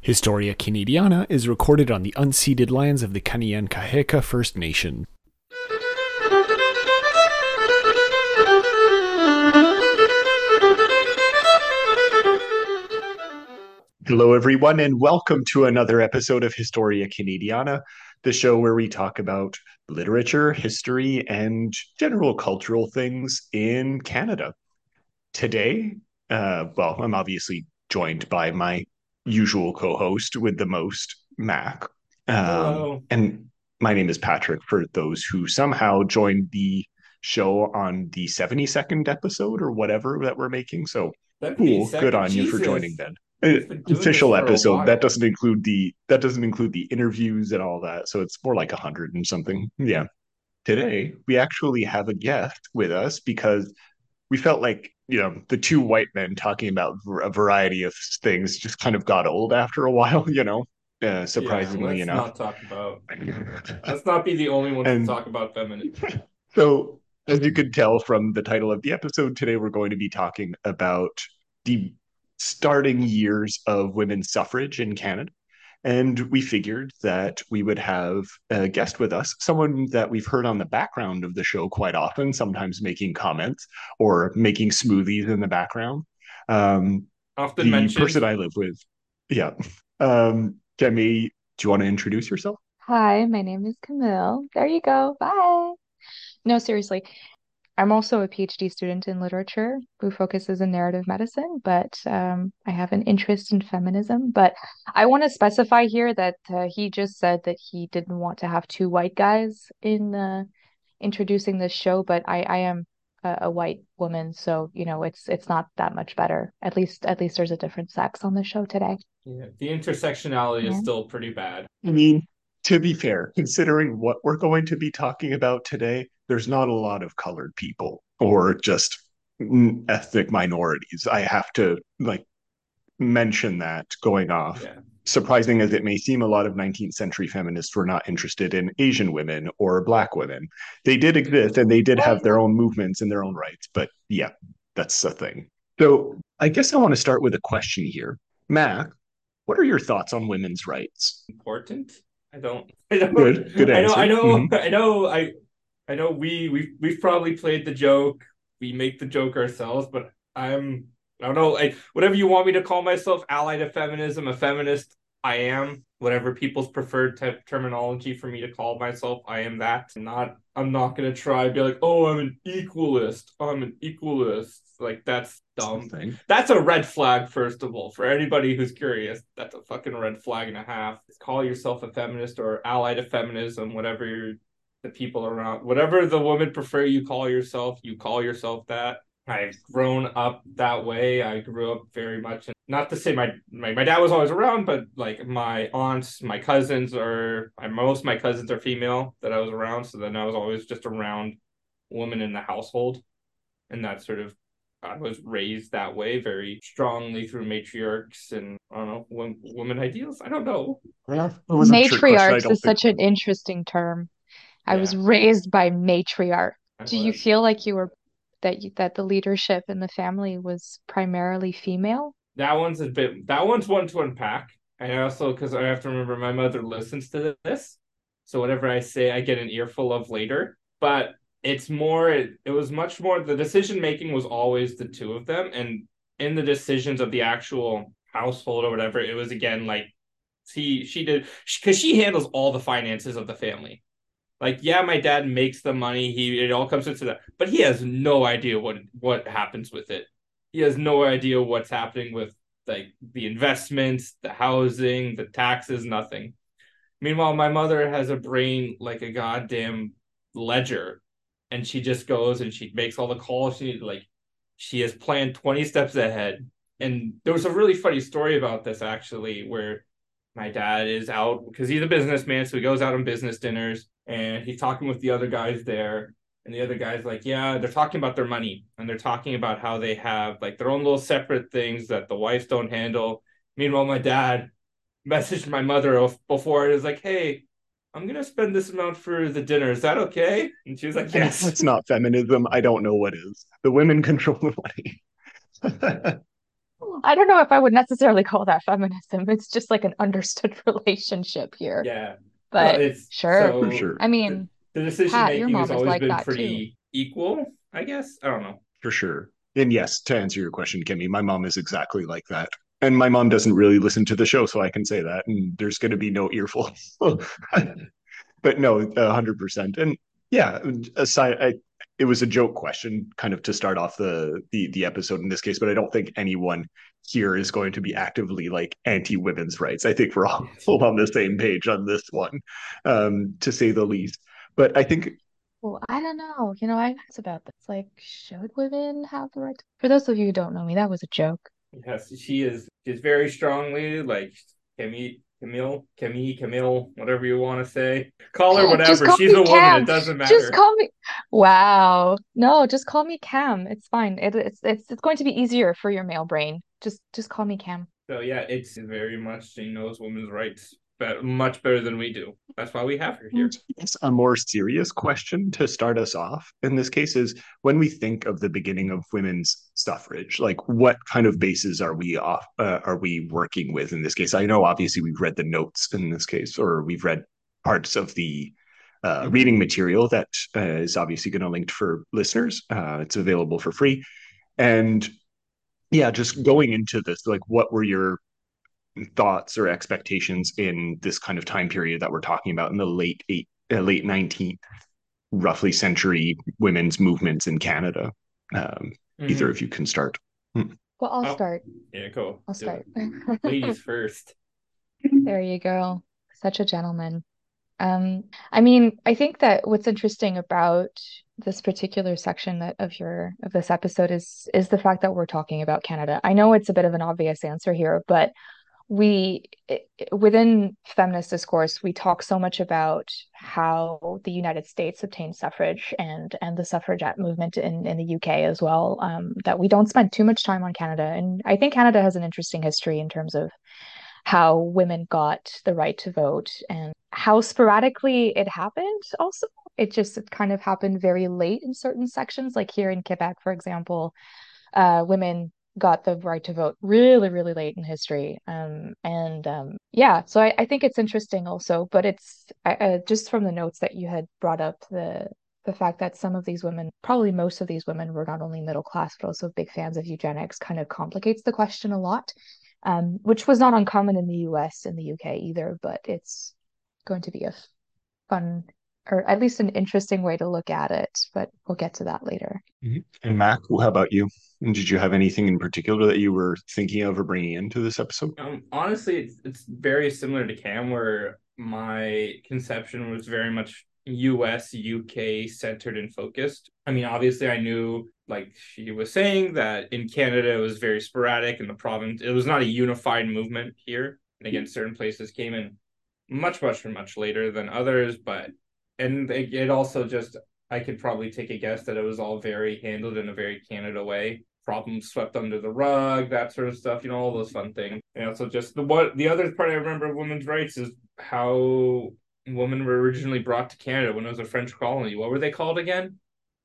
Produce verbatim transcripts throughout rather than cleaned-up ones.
Historia Canadiana is recorded on the unceded lands of the Kanien'kehá:ka First Nation. Hello, everyone, and welcome to another episode of Historia Canadiana, the show where we talk about literature, history, and general cultural things in Canada. Today, uh, well, I'm obviously joined by my usual co-host with the most, Mac. Um, Hello. and my name is Patrick, for those who somehow joined the show on the seventy-second episode or whatever that we're making. So seventy cool. Good second. on you for joining Jesus. then. Uh, We've been doing this Official for a episode. That while. doesn't include the that doesn't include the interviews and all that. So it's more like a hundred and something. Yeah. Today we actually have a guest with us because we felt like, you know, the two white men talking about a variety of things just kind of got old after a while, you know, uh, Yeah, surprisingly let's enough. not talk about let's not be the only ones to And talk about feminism. so, as you could tell from the title of the episode, today we're going to be talking about the starting years of women's suffrage in Canada. And we figured that we would have a guest with us, someone that we've heard on the background of the show quite often, sometimes making comments or making smoothies in the background. Um, Often the mentioned. person I live with. Yeah. Um, Demi, do you want to introduce yourself? Hi, my name is Camille. There you go. Bye. No, seriously. I'm also a PhD student in literature who focuses in narrative medicine, but um, I have an interest in feminism. But I want to specify here that uh, he just said that he didn't want to have two white guys in uh, introducing this show, but I, I am a, a white woman, so you know it's it's not that much better. At least at least there's a different sex on the show today. Yeah, the intersectionality is Yeah. still pretty bad. I mean, to be fair, considering what we're going to be talking about today, there's not a lot of colored people or just ethnic minorities. I have to like mention that going off. Yeah. Surprising as it may seem, a lot of nineteenth century feminists were not interested in Asian women or Black women. They did exist and they did have their own movements and their own rights, but yeah, that's a thing. So I guess I want to start with a question here. Mac, what are your thoughts on women's rights? Important. I don't I don't Good, good I know I answer. know Mm-hmm. I know I I know we we we've probably played the joke. We make the joke ourselves, but I'm I don't know, I, whatever you want me to call myself, allied to feminism, a feminist, I am. Whatever people's preferred te- terminology for me to call myself, I am that. I'm not I'm not gonna try and be like, oh, I'm an equalist. I'm an equalist. Like that's dumb. Thing. That's a red flag, first of all. For anybody who's curious, that's a fucking red flag and a half. Call yourself a feminist or allied to feminism, whatever you're the people around, whatever the women prefer you call yourself, you call yourself that. I've grown up that way. I grew up very much, not to say my, my my dad was always around, but like my aunts, my cousins are, most of my cousins are female that I was around. So then I was always just around women in the household. And that sort of, I was raised that way very strongly through matriarchs and I don't know, women, women ideals. I don't know. Yeah, it was a trick question. I Matriarchs don't is think. such an interesting term. I was Yeah, raised by matriarch. I Do you was. feel like you were that you, that the leadership in the family was primarily female? That one's a bit, that one's one to unpack. And also, because I have to remember my mother listens to this. So whatever I say, I get an earful of later. But it's more, it, it was much more, the decision making was always the two of them. And in the decisions of the actual household or whatever, it was again like, she, she did, because she handles all the finances of the family. Like, yeah, my dad makes the money. He it all comes into that, but he has no idea what what happens with it. He has no idea what's happening with like the investments, the housing, the taxes, nothing. Meanwhile, my mother has a brain like a goddamn ledger, and she just goes and she makes all the calls. She like she has planned twenty steps ahead. And there was a really funny story about this actually, where my dad is out because he's a businessman, so he goes out on business dinners and he's talking with the other guys there. And the other guys like, yeah, they're talking about their money and they're talking about how they have like their own little separate things that the wives don't handle. Meanwhile, my dad messaged my mother before it was like, hey, I'm gonna spend this amount for the dinner. Is that okay? And she was like, And if yes. that's not feminism, I don't know what is. The women control the money. I don't know if I would necessarily call that feminism. It's just like an understood relationship here. Yeah. Well, But it's sure. For so sure. I the, mean, the decision Pat, your making has mom is always like been that too. pretty equal, I guess. I don't know. For sure. And yes, to answer your question, Kimmy, my mom is exactly like that. And my mom doesn't really listen to the show, so I can say that. And there's going to be no earful. But no, a hundred percent. And yeah, aside, I, it was a joke question, kind of to start off the, the the episode in this case. But I don't think anyone here is going to be actively like anti women's rights. I think we're all on the same page on this one, um, to say the least. But I think Well, I don't know. You know, I it's about this. Like, should women have the right to... For those of you who don't know me, that was a joke. Yes, she is she's very strongly like Camille, Camille, Camille, Camille, whatever you want to say. Call her Just whatever. call She's me a woman. It Cam. doesn't Just matter. call me. Wow. No, just call me Cam. It's fine. It, it's it's it's going to be easier for your male brain. Just just call me Cam. So yeah, it's very much she knows women's rights, but much better than we do. That's why we have her here. yes, a more serious question to start us off in this case is when we think of the beginning of women's suffrage, like what kind of bases are we off uh, are we working with in this case? I know obviously we've read the notes in this case, or we've read parts of the uh, reading material that uh, is obviously going to link for listeners. Uh, it's available for free, and yeah, just going into this, like what were your thoughts or expectations in this kind of time period that we're talking about in the late eight, uh, late nineteenth, roughly century women's movements in Canada? Um, Either Mm-hmm. of you can start. Hmm. Well, I'll Oh, start. yeah, cool. I'll Do start. it. Ladies first. There you go. Such a gentleman. Um, I mean, I think that what's interesting about this particular section that of your of this episode is is the fact that we're talking about Canada. I know it's a bit of an obvious answer here, but we within feminist discourse, we talk so much about how the United States obtained suffrage and and the suffragette movement in in the U K as well, um, that we don't spend too much time on Canada. And I think Canada has an interesting history in terms of how women got the right to vote and how sporadically it happened also. It just it kind of happened very late in certain sections, like here in Quebec, for example, uh, women got the right to vote really, really late in history. Um, and um, yeah, so I, I think it's interesting also, but it's uh, just from the notes that you had brought up, the the fact that some of these women, probably most of these women, were not only middle class but also big fans of eugenics, kind of complicates the question a lot, um, which was not uncommon in the U S and the U K either, but it's going to be a fun or at least an interesting way to look at it, but we'll get to that later. Mhm. And Mac, how about you? And did you have anything in particular that you were thinking of or bringing into this episode? Um, honestly, it's it's very similar to Cam, where my conception was very much U S, U K centered and focused. I mean, obviously, I knew, like she was saying, that in Canada it was very sporadic, in the province it was not a unified movement here. And again, certain places came in much, much, much later than others, but and it, it also just I could probably take a guess that it was all very handled in a very Canada way. Problems swept under the rug, that sort of stuff, you know, all those fun things. And also just the what the other part I remember of women's rights is how women were originally brought to Canada when it was a French colony. What were they called again?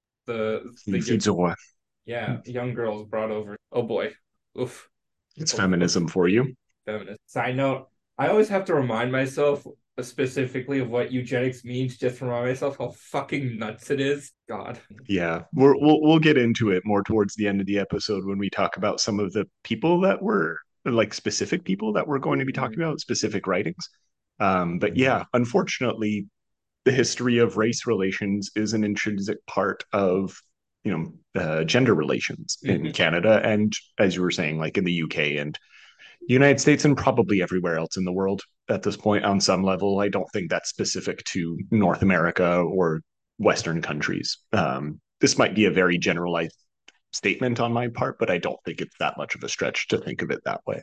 The the yeah, young girls brought over. Oh boy. Oof. It's Oof, oof. feminism for you. Feminist. Side note, I always have to remind myself specifically of what eugenics means just to remind myself how fucking nuts it is. God. Yeah, we're, we'll we'll get into it more towards the end of the episode when we talk about some of the people that were like specific people that we're going to be talking about, specific writings. Um, but yeah, unfortunately, the history of race relations is an intrinsic part of you know uh, gender relations in Mm-hmm. Canada, and as you were saying, like in the U K and United States, and probably everywhere else in the world at this point on some level. I don't think that's specific to North America or Western countries. Um, this might be a very generalized statement on my part, but I don't think it's that much of a stretch to think of it that way.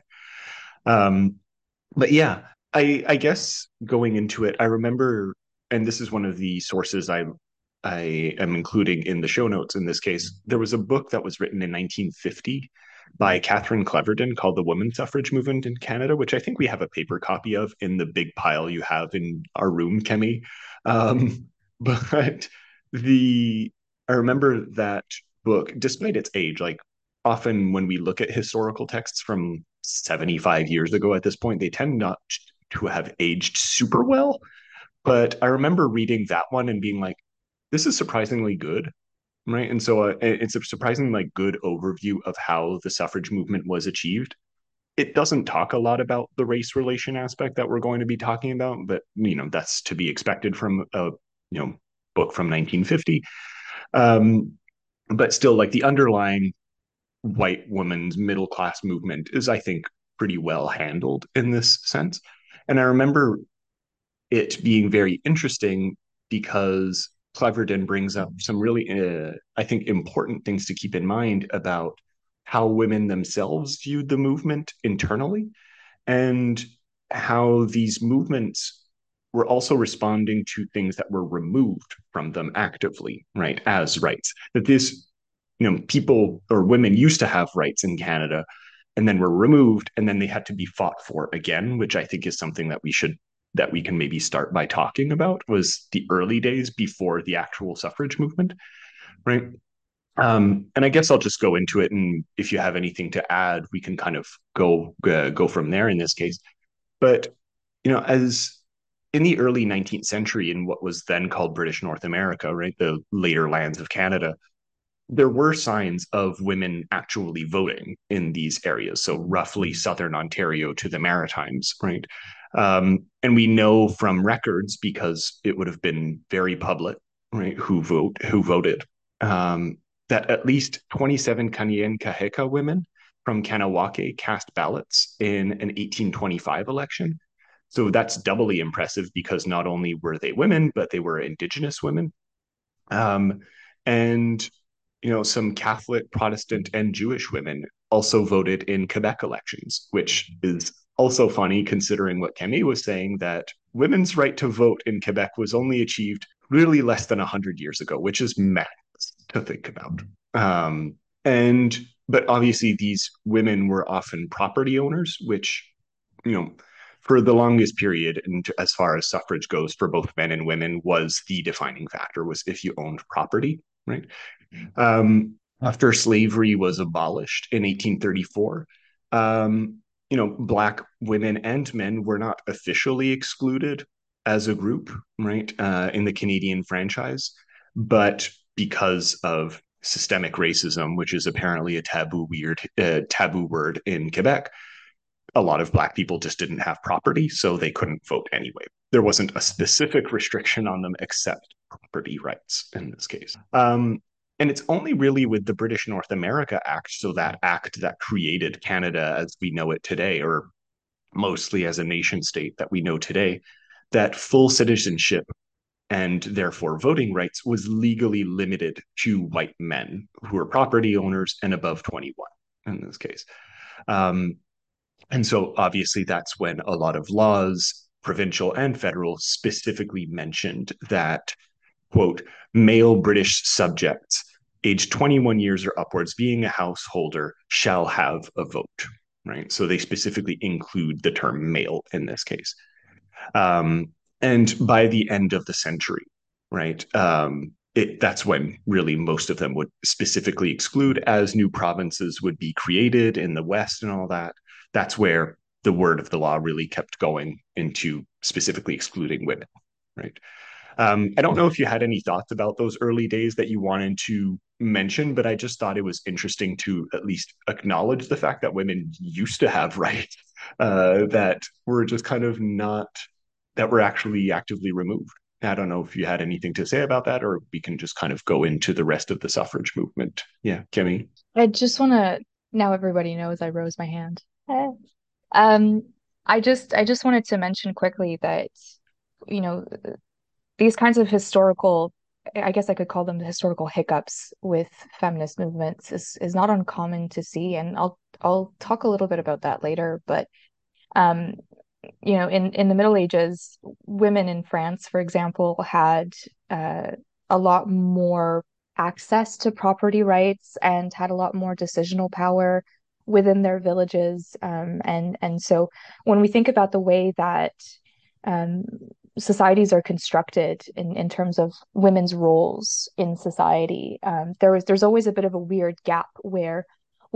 Um, but yeah, I, I guess going into it, I remember, and this is one of the sources I I am including in the show notes in this case. There was a book that was written in nineteen fifty by Catherine Cleverton called The Woman Suffrage Movement in Canada, which I think we have a paper copy of in the big pile you have in our room, Kemi. Um, but the I remember that book, despite its age, like often when we look at historical texts from seventy-five years ago at this point, they tend not to have aged super well. But I remember reading that one and being like, this is surprisingly good, right? And so uh, it's a surprisingly like good overview of how the suffrage movement was achieved. It doesn't talk a lot about the race relation aspect that we're going to be talking about, but you know that's to be expected from a you know book from nineteen fifty. Um, but still, like the underlying white woman's middle class movement is, I think, pretty well handled in this sense. And I remember it being very interesting because Cleverden brings up some really, uh, I think, important things to keep in mind about how women themselves viewed the movement internally and how these movements were also responding to things that were removed from them actively, right, as rights. That this, you know, people or women used to have rights in Canada and then were removed and then they had to be fought for again, which I think is something that we should that we can maybe start by talking about was the early days before the actual suffrage movement, right? Um, and I guess I'll just go into it, and if you have anything to add, we can kind of go uh, go from there in this case. But you know, as in the early nineteenth century, in what was then called British North America, right, the later lands of Canada, there were signs of women actually voting in these areas. So roughly southern Ontario to the Maritimes, right? Um, and we know from records because it would have been very public, right? Who vote, who voted, um, that at least twenty-seven Kanien'kehá:ka women from Kahnawake cast ballots in an eighteen twenty-five election. So that's doubly impressive because not only were they women, but they were Indigenous women. Um, and you know, some Catholic, Protestant, and Jewish women also voted in Quebec elections, which is also funny considering what Camille was saying, that women's right to vote in Quebec was only achieved really less than one hundred years ago, which is madness to think about. Um, and but obviously these women were often property owners, which, you know, for the longest period, and as far as suffrage goes for both men and women, was the defining factor, was if you owned property, right? Um, after slavery was abolished in eighteen thirty-four, um, you know, Black women and men were not officially excluded as a group, right, uh, in the Canadian franchise, but because of systemic racism, which is apparently a taboo weird uh, taboo word in Quebec, a lot of Black people just didn't have property, so they couldn't vote anyway. There wasn't a specific restriction on them except property rights in this case. Um, and it's only really with the British North America Act, so that act that created Canada as we know it today, or mostly as a nation state that we know today, that full citizenship and therefore voting rights was legally limited to white men who were property owners and above twenty-one in this case. Um, and so obviously that's when a lot of laws, provincial and federal, specifically mentioned that, quote, male British subjects aged twenty-one years or upwards being a householder shall have a vote, right? So they specifically include the term male in this case. Um, and by the end of the century, right, um, it, that's when really most of them would specifically exclude, as new provinces would be created in the West and all that. That's where the word of the law really kept going into specifically excluding women, right? Um, I don't know if you had any thoughts about those early days that you wanted to mention, but I just thought it was interesting to at least acknowledge the fact that women used to have rights uh, that were just kind of not, that were actually actively removed. I don't know if you had anything to say about that, or we can just kind of go into the rest of the suffrage movement. Yeah, Kimmy. I just want to, now everybody knows I rose my hand. Eh. Um, I just I just wanted to mention quickly that, you know, these kinds of historical, I guess I could call them the historical hiccups with feminist movements is is not uncommon to see, and I'll I'll talk a little bit about that later. But um, you know, in in the Middle Ages, women in France, for example, had uh, a lot more access to property rights and had a lot more decisional power within their villages. Um, and and so when we think about the way that um, societies are constructed in, in terms of women's roles in society, um, there was there's always a bit of a weird gap where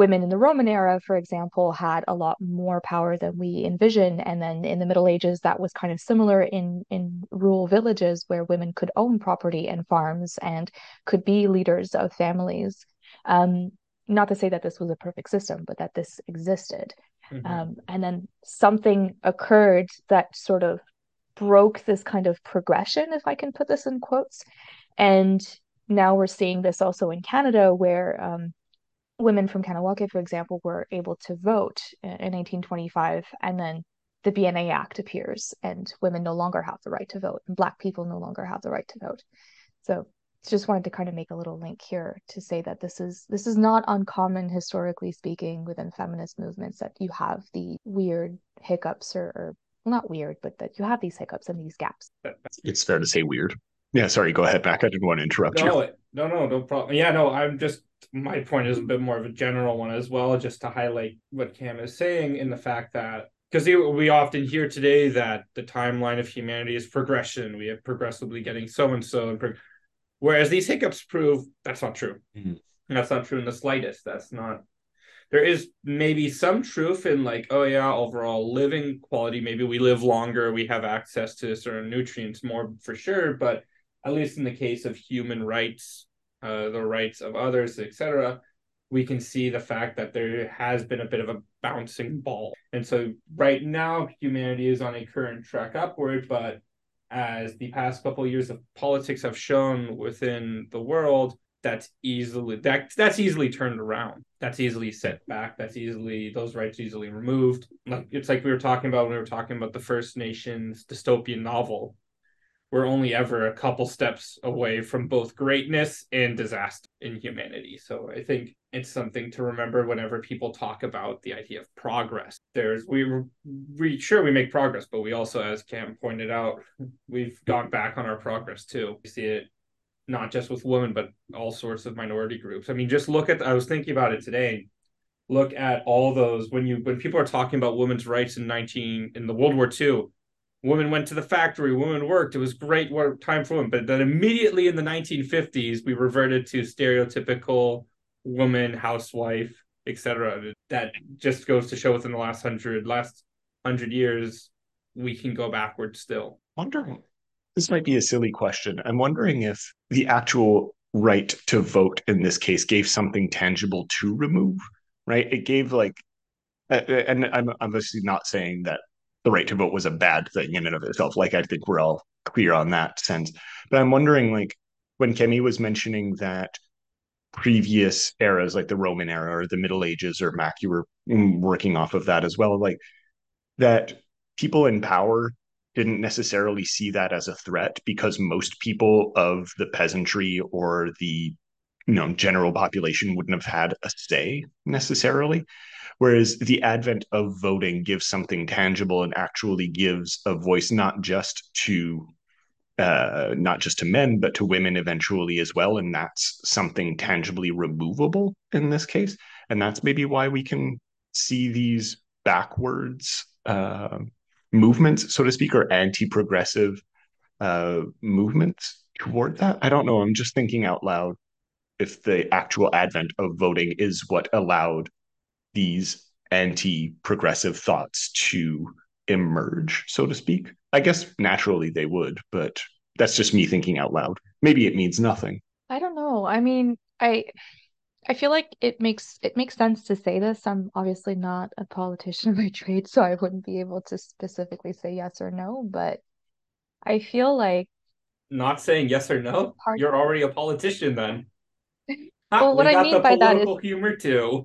women in the Roman era, for example, had a lot more power than we envision. And then in the Middle Ages, that was kind of similar in, in rural villages where women could own property and farms and could be leaders of families. Um, not to say that this was a perfect system, but that this existed. Mm-hmm. Um, and then something occurred that sort of broke this kind of progression, if I can put this in quotes. And now we're seeing this also in Canada, where um, women from Kahnawake, for example, were able to vote in eighteen twenty-five, and then the B N A Act appears, and women no longer have the right to vote, and Black people no longer have the right to vote. So just wanted to kind of make a little link here to say that this is this is not uncommon, historically speaking, within feminist movements, that you have the weird hiccups, or, or well, not weird, but that you have these hiccups and these gaps. It's fair to say weird. Yeah, sorry, go ahead, Mac. I didn't want to interrupt no, you. No, no, no problem. Yeah, no, I'm just, my point is a bit more of a general one as well, just to highlight what Cam is saying in the fact that, because we often hear today that the timeline of humanity is progression. We have progressively getting so-and-so. And pro- whereas these hiccups prove that's not true. Mm-hmm. That's not true in the slightest. That's not, there is maybe some truth in like, oh yeah, overall living quality, maybe we live longer, we have access to certain nutrients more for sure, but at least in the case of human rights, uh, the rights of others, et cetera, we can see the fact that there has been a bit of a bouncing ball. And so right now, humanity is on a current track upward, but as the past couple of years of politics have shown within the world, that's easily that that's easily turned around. That's easily set back. That's easily, those rights easily removed. Like it's like we were talking about when we were talking about the First Nations dystopian novel. We're only ever a couple steps away from both greatness and disaster in humanity. So I think it's something to remember whenever people talk about the idea of progress. There's we we sure we make progress, but we also, as Cam pointed out, we've gone back on our progress too. We see it not just with women, but all sorts of minority groups. I mean, just look at, I was thinking about it today. Look at all those, when you when people are talking about women's rights in nineteen in the World War Two, women went to the factory, women worked. It was great work, time for women. But then immediately in the nineteen fifties, we reverted to stereotypical woman, housewife, et cetera. That just goes to show within the last hundred last hundred years, we can go backward still. Wondering, this might be a silly question. I'm wondering if the actual right to vote in this case gave something tangible to remove, right? It gave like, and I'm obviously not saying that the right to vote was a bad thing in and of itself. Like, I think we're all clear on that sense. But I'm wondering, like, when Kemi was mentioning that previous eras, like the Roman era or the Middle Ages, or Mac, you were working off of that as well, like that people in power didn't necessarily see that as a threat because most people of the peasantry or the you know general population wouldn't have had a say necessarily. Whereas the advent of voting gives something tangible and actually gives a voice not just to uh, not just to men, but to women eventually as well. And that's something tangibly removable in this case. And that's maybe why we can see these backwards uh, movements, so to speak, or anti-progressive uh, movements toward that. I don't know. I'm just thinking out loud if the actual advent of voting is what allowed these anti-progressive thoughts to emerge, so to speak. I guess naturally they would, but that's just me thinking out loud. Maybe it means nothing. I don't know. I mean, I I feel like it makes it makes sense to say this. I'm obviously not a politician by trade, so I wouldn't be able to specifically say yes or no, but I feel like not saying yes or no, part... you're already a politician then. Well, what we I got mean the by that political is humor too.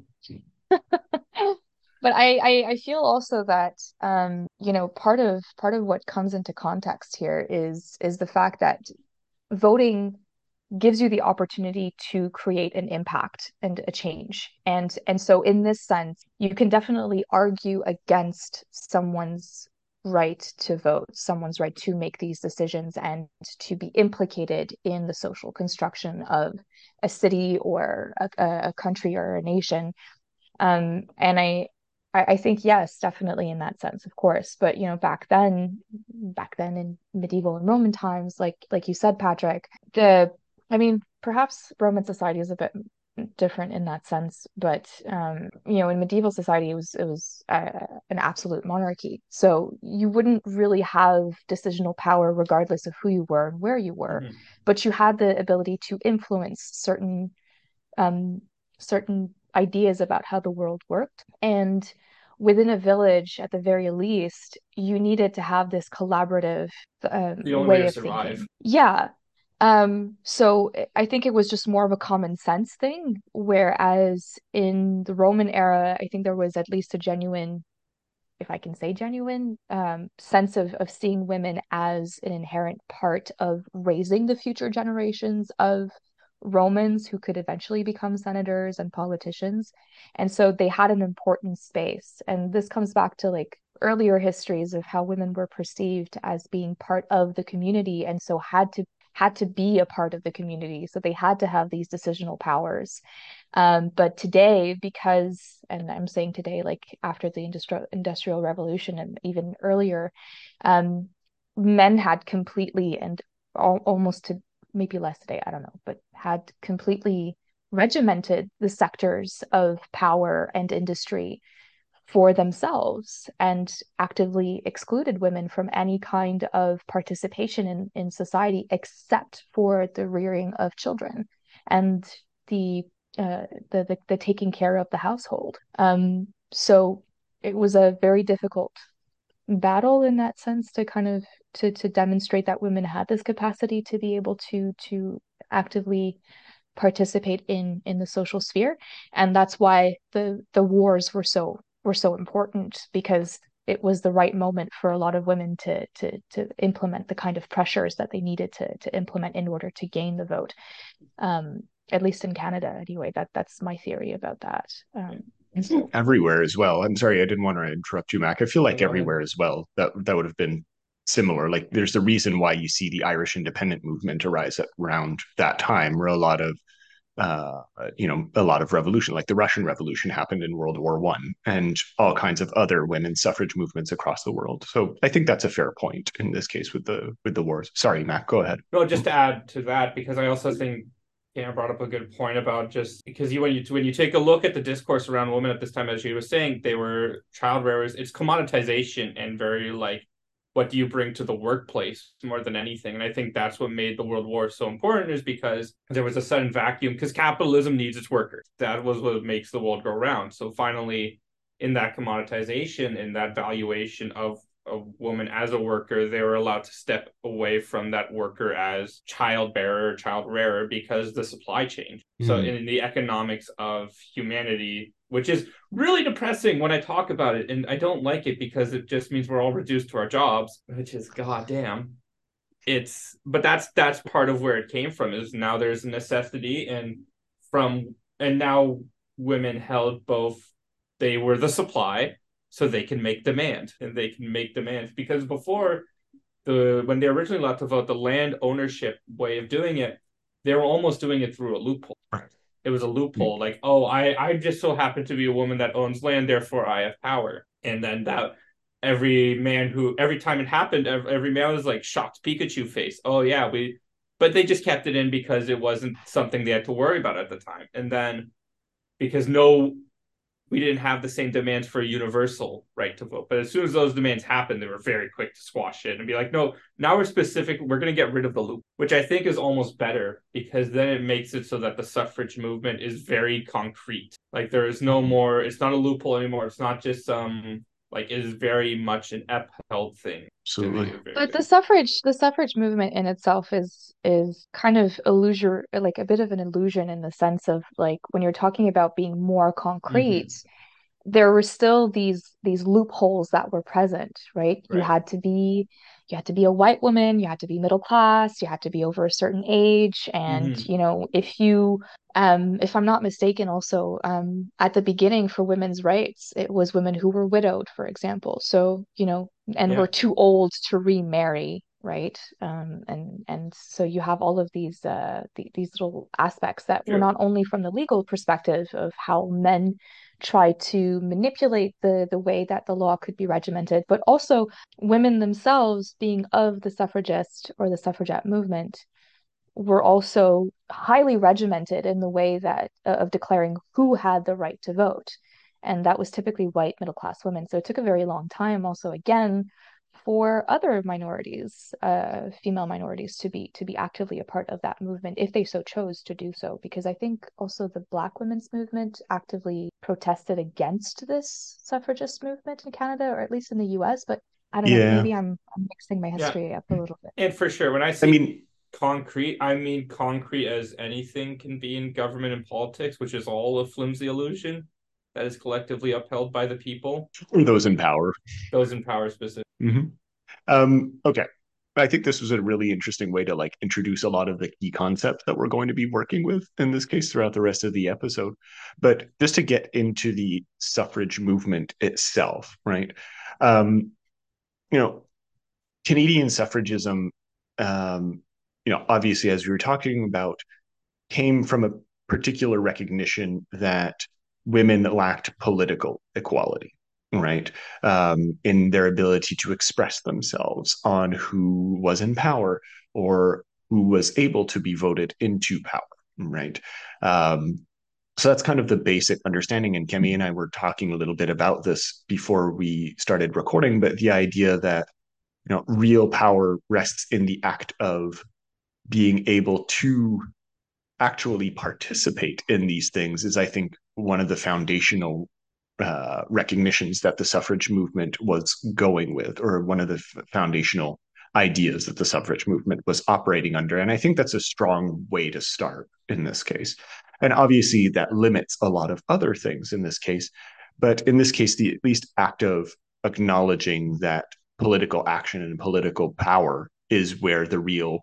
But I, I, I feel also that um, you know, part of part of what comes into context here is is the fact that voting gives you the opportunity to create an impact and a change. And and so in this sense, you can definitely argue against someone's right to vote, someone's right to make these decisions and to be implicated in the social construction of a city or a, a country or a nation. Um, and I I think yes, definitely in that sense, of course. But you know, back then, back then in medieval and Roman times, like like you said, Patrick, the I mean, perhaps Roman society is a bit different in that sense. But um, you know, in medieval society, it was it was uh, an absolute monarchy. So you wouldn't really have decisional power regardless of who you were and where you were, Mhm. but you had the ability to influence certain um, certain ideas about how the world worked. And within a village, at the very least, you needed to have this collaborative um, The only way way to of survive. thinking. Yeah. Um, so I think it was just more of a common sense thing, whereas in the Roman era, I think there was at least a genuine, if I can say genuine, um, sense of of seeing women as an inherent part of raising the future generations of Romans who could eventually become senators and politicians. And so they had an important space. And this comes back to like earlier histories of how women were perceived as being part of the community and so had to had to be a part of the community. So they had to have these decisional powers. Um, but today, because, and I'm saying today, like after the industrial industrial revolution and even earlier, um, men had completely and al almost to maybe less today, I don't know, but had completely regimented the sectors of power and industry for themselves and actively excluded women from any kind of participation in, in society except for the rearing of children and the uh, the, the the taking care of the household. Um, so it was a very difficult battle in that sense to kind of to to demonstrate that women had this capacity to be able to to actively participate in in the social sphere, and that's why the the wars were so were so important because it was the right moment for a lot of women to to to implement the kind of pressures that they needed to to implement in order to gain the vote. Um, at least in Canada, anyway. That that's my theory about that. Um, I think so everywhere as well. I'm sorry, I didn't want to interrupt you, Mac. I feel like Go ahead. everywhere as well that that would have been similar. Like there's the reason why you see the Irish independent movement arise at around that time, where a lot of uh, you know, a lot of revolution, like the Russian Revolution, happened in World War One, and all kinds of other women's suffrage movements across the world. So I think that's a fair point in this case with the with the wars. Sorry, Mac, go ahead. No, just to add to that, because I also think Cam brought up a good point about just because you when you when you take a look at the discourse around women at this time, as she was saying, they were child rearers. It's commoditization and very like, what do you bring to the workplace more than anything? And I think that's what made the World War so important, is because there was a sudden vacuum because capitalism needs its workers. That was what makes the world go round. So finally, in that commoditization and that valuation of a woman as a worker, they were allowed to step away from that worker as child bearer, child rearer, because the supply changed. Mm. So in the economics of humanity, which is really depressing when I talk about it, and I don't like it because it just means we're all reduced to our jobs, which is goddamn. It's but that's that's part of where it came from, is now there's a necessity, and from and now women held both, they were the supply, so they can make demand, and they can make demands because before, the when they originally allowed to vote, the land ownership way of doing it, they were almost doing it through a loophole. Right. It was a loophole, like, oh, I I just so happen to be a woman that owns land, therefore I have power, and then that every man who every time it happened, every, every man was like shocked Pikachu face. Oh yeah, we, but they just kept it in because it wasn't something they had to worry about at the time, and then because no we didn't have the same demands for a universal right to vote. But as soon as those demands happened, they were very quick to squash it and be like, no, now we're specific. We're going to get rid of the loop, which I think is almost better because then it makes it so that the suffrage movement is very concrete. Like there is no more, it's not a loophole anymore. It's not just um like it is very much an upheld thing. Absolutely. But the suffrage, the suffrage movement in itself is is kind of illusion, like a bit of an illusion in the sense of like when you're talking about being more concrete, mm-hmm. there were still these these loopholes that were present, right? You Right. had to be you had to be a white woman, you had to be middle class, you had to be over a certain age, and mm-hmm. you know, if you um if I'm not mistaken, also um at the beginning for women's rights, it was women who were widowed, for example. So, you know, and yeah. were too old to remarry, right? Um and and so you have all of these uh th- these little aspects that sure. were not only from the legal perspective of how men try to manipulate the the way that the law could be regimented, but also women themselves being of the suffragist or the suffragette movement were also highly regimented in the way that uh, of declaring who had the right to vote. And that was typically white middle class women. So it took a very long time also again for other minorities, uh, female minorities to be to be actively a part of that movement if they so chose to do so. Because I think also the Black women's movement actively protested against this suffragist movement in Canada, or at least in the U S. But I don't know, Yeah. maybe I'm, I'm mixing my Yeah. history up a little bit. And for sure, when I I say mean, concrete, I mean concrete as anything can be in government and politics, which is all a flimsy illusion that is collectively upheld by the people, or those in power. those in power specifically. Mhm. Um, okay. I think this was a really interesting way to like introduce a lot of the key concepts that we're going to be working with in this case throughout the rest of the episode. But just to get into the suffrage movement itself, right? Um, you know, Canadian suffragism, um, you know, obviously, as we were talking about, came from a particular recognition that women lacked political equality, right? Um, in their ability to express themselves on who was in power or who was able to be voted into power, right? Um, so that's kind of the basic understanding. And Kemi and I were talking a little bit about this before we started recording, but the idea that you know real power rests in the act of being able to actually participate in these things is, I think, one of the foundational uh, recognitions that the suffrage movement was going with, or one of the f- foundational ideas that the suffrage movement was operating under. And I think that's a strong way to start in this case. And obviously, that limits a lot of other things in this case. But in this case, the at least act of acknowledging that political action and political power is where the real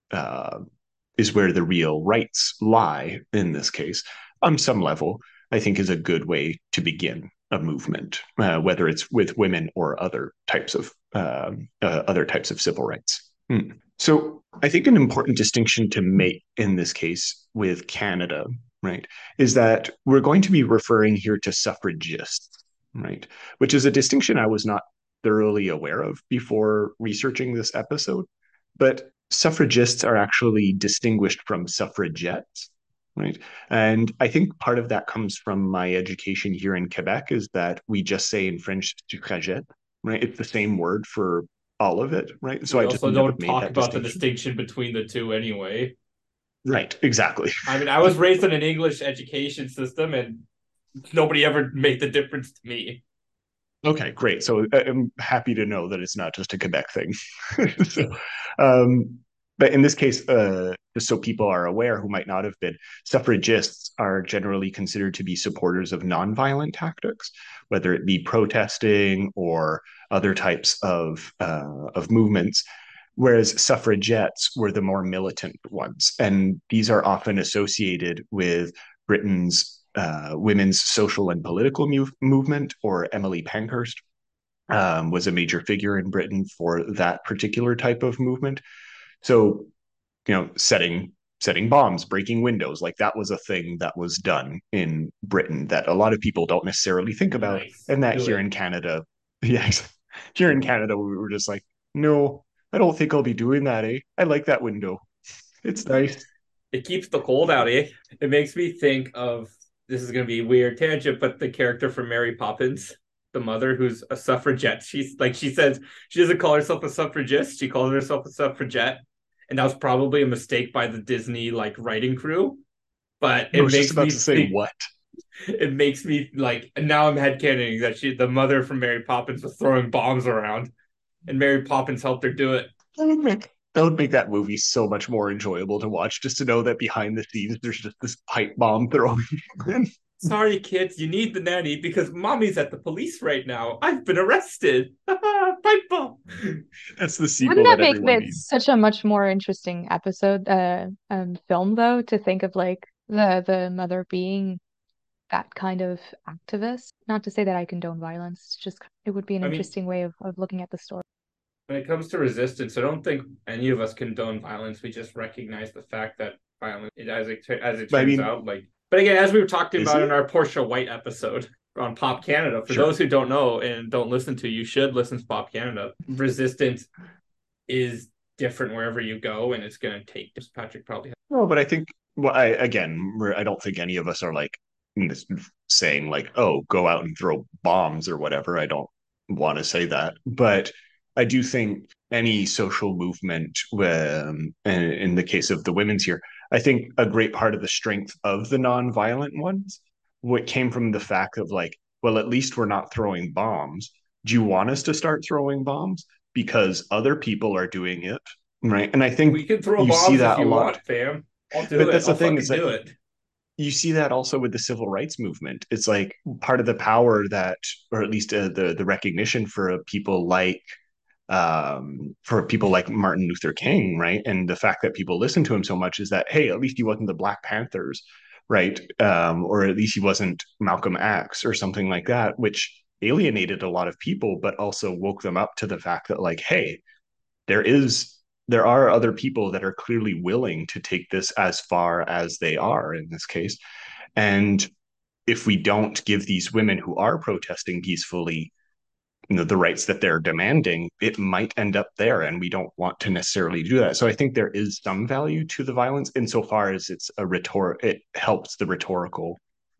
uh, is where the real rights lie in this case on some level, I think is a good way to begin a movement, uh, whether it's with women or other types of um, uh, other types of civil rights. Hmm. So I think an important distinction to make in this case with Canada, right, is that we're going to be referring here to suffragists, right, which is a distinction I was not thoroughly aware of before researching this episode. But suffragists are actually distinguished from suffragettes, right? And I think part of that comes from my education here in Quebec is that we just say in French suffragette, right? It's the same word for all of it, right? So We I just also never don't made talk that about the distinction. distinction between the two anyway. Right, exactly. I mean, I was raised in an English education system and nobody ever made the difference to me. Okay, great. So uh, I'm happy to know that it's not just a Quebec thing. so, um, but in this case, uh, just so people are aware who might not have been, suffragists are generally considered to be supporters of nonviolent tactics, whether it be protesting or other types of uh, of movements. Whereas suffragettes were the more militant ones, and these are often associated with Britain's uh, women's social and political move- movement, or Emily Pankhurst um, was a major figure in Britain for that particular type of movement. So, you know, setting setting bombs, breaking windows, like that was a thing that was done in Britain that a lot of people don't necessarily think about, Nice. and that Do here it. in Canada, yes, here in Canada, we were just like, no, I don't think I'll be doing that. Eh, I like that window. It's nice. It keeps the cold out, eh? It makes me think of this is going to be a weird tangent, but the character from Mary Poppins, the mother who's a suffragette. She's like, she says she doesn't call herself a suffragist, she calls herself a suffragette. And that was probably a mistake by the Disney like writing crew. But I it was just makes about me to say think, what. it makes me like, now I'm headcanoning that she, the mother from Mary Poppins, was throwing bombs around and Mary Poppins helped her do it. That would make that would make that movie so much more enjoyable to watch. Just to know that behind the scenes, there's just this pipe bomb throwing. Sorry, kids, you need the nanny because mommy's at the police right now. I've been arrested. Pipe bomb. That's the Wouldn't sequel that that make everyone this needs. such a much more interesting episode, uh, um, film though, to think of like the the mother being that kind of activist? Not to say that I condone violence, it's just it would be an I mean, interesting way of, of looking at the story. when it comes to resistance, I don't think any of us condone violence. We just recognize the fact that violence, as it as it But I turns mean, out, like. But again, as we were talking is about in it? our Portia White episode on Pop Canada, for Sure. those who don't know and don't listen to, you should listen to Pop Canada. Resistance is different wherever you go, and it's going to take. Just Patrick probably. No, but I think, well, I again, we're, I don't think any of us are like this, saying like, "Oh, go out and throw bombs" or whatever. I don't want to say that, but I do think any social movement, um, in, in the case of the women's here, I think a great part of the strength of the nonviolent ones, what came from the fact of like, well, at least we're not throwing bombs. Do you want us to start throwing bombs? Because other people are doing it, right? And I think We can throw you see bombs if that a you lot. want, fam. I'll do But it. that's the I'll thing is fucking that do it. you see that also with the civil rights movement. It's like part of the power that, or at least uh, the the recognition for people like um, for people like Martin Luther King, right? And the fact that people listen to him so much is that, hey, at least he wasn't the Black Panthers, right? Um, or at least he wasn't Malcolm X or something like that, which alienated a lot of people, but also woke them up to the fact that, like, hey, there is there are other people that are clearly willing to take this as far as they are in this case. And if we don't give these women who are protesting peacefully, you know, the rights that they're demanding, it might end up there, and we don't want to necessarily do that. So I think there is some value to the violence insofar as it's a rhetor it helps the rhetorical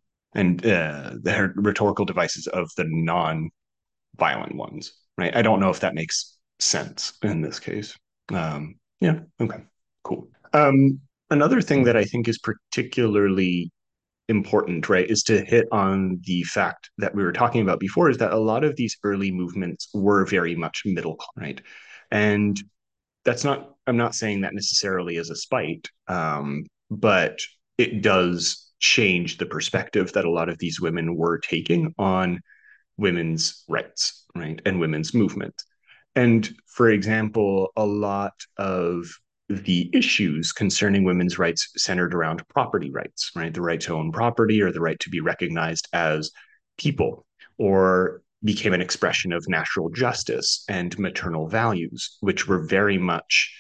and uh, the rhetorical devices of the non-violent ones, right? I don't know if that makes sense in this case. Um, yeah, okay, cool. Um, another thing that I think is particularly important, right, is to hit on the fact that we were talking about before, is that a lot of these early movements were very much middle class, right? And that's not, I'm not saying that necessarily as a spite, um, but it does change the perspective that a lot of these women were taking on women's rights, right, and women's movement. And for example, a lot of the issues concerning women's rights centered around property rights, right? The right to own property or the right to be recognized as people, or became an expression of natural justice and maternal values, which were very much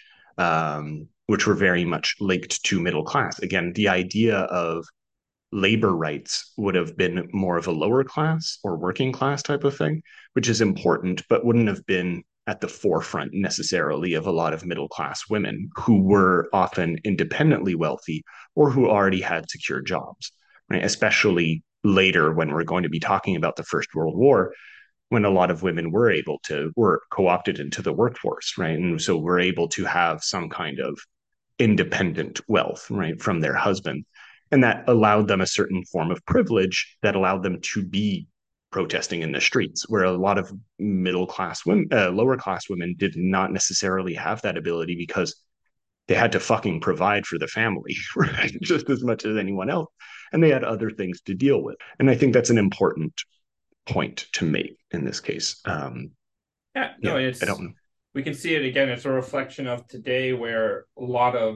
um, which were very much linked to middle class. Again, the idea of labor rights would have been more of a lower class or working class type of thing, which is important, but wouldn't have been at the forefront necessarily of a lot of middle class women who were often independently wealthy or who already had secure jobs, right? Especially later when we're going to be talking about the First World War, when a lot of women were able to were co-opted into the workforce, right? And so we're able to have some kind of independent wealth, right, from their husband. And that allowed them a certain form of privilege that allowed them to be protesting in the streets, where a lot of middle class women, uh, lower class women did not necessarily have that ability because they had to fucking provide for the family, right, just as much as anyone else. And they had other things to deal with. And I think that's an important point to make in this case. Um, Yeah, no, yeah, I it's don't know. we can see it again. It's a reflection of today where a lot of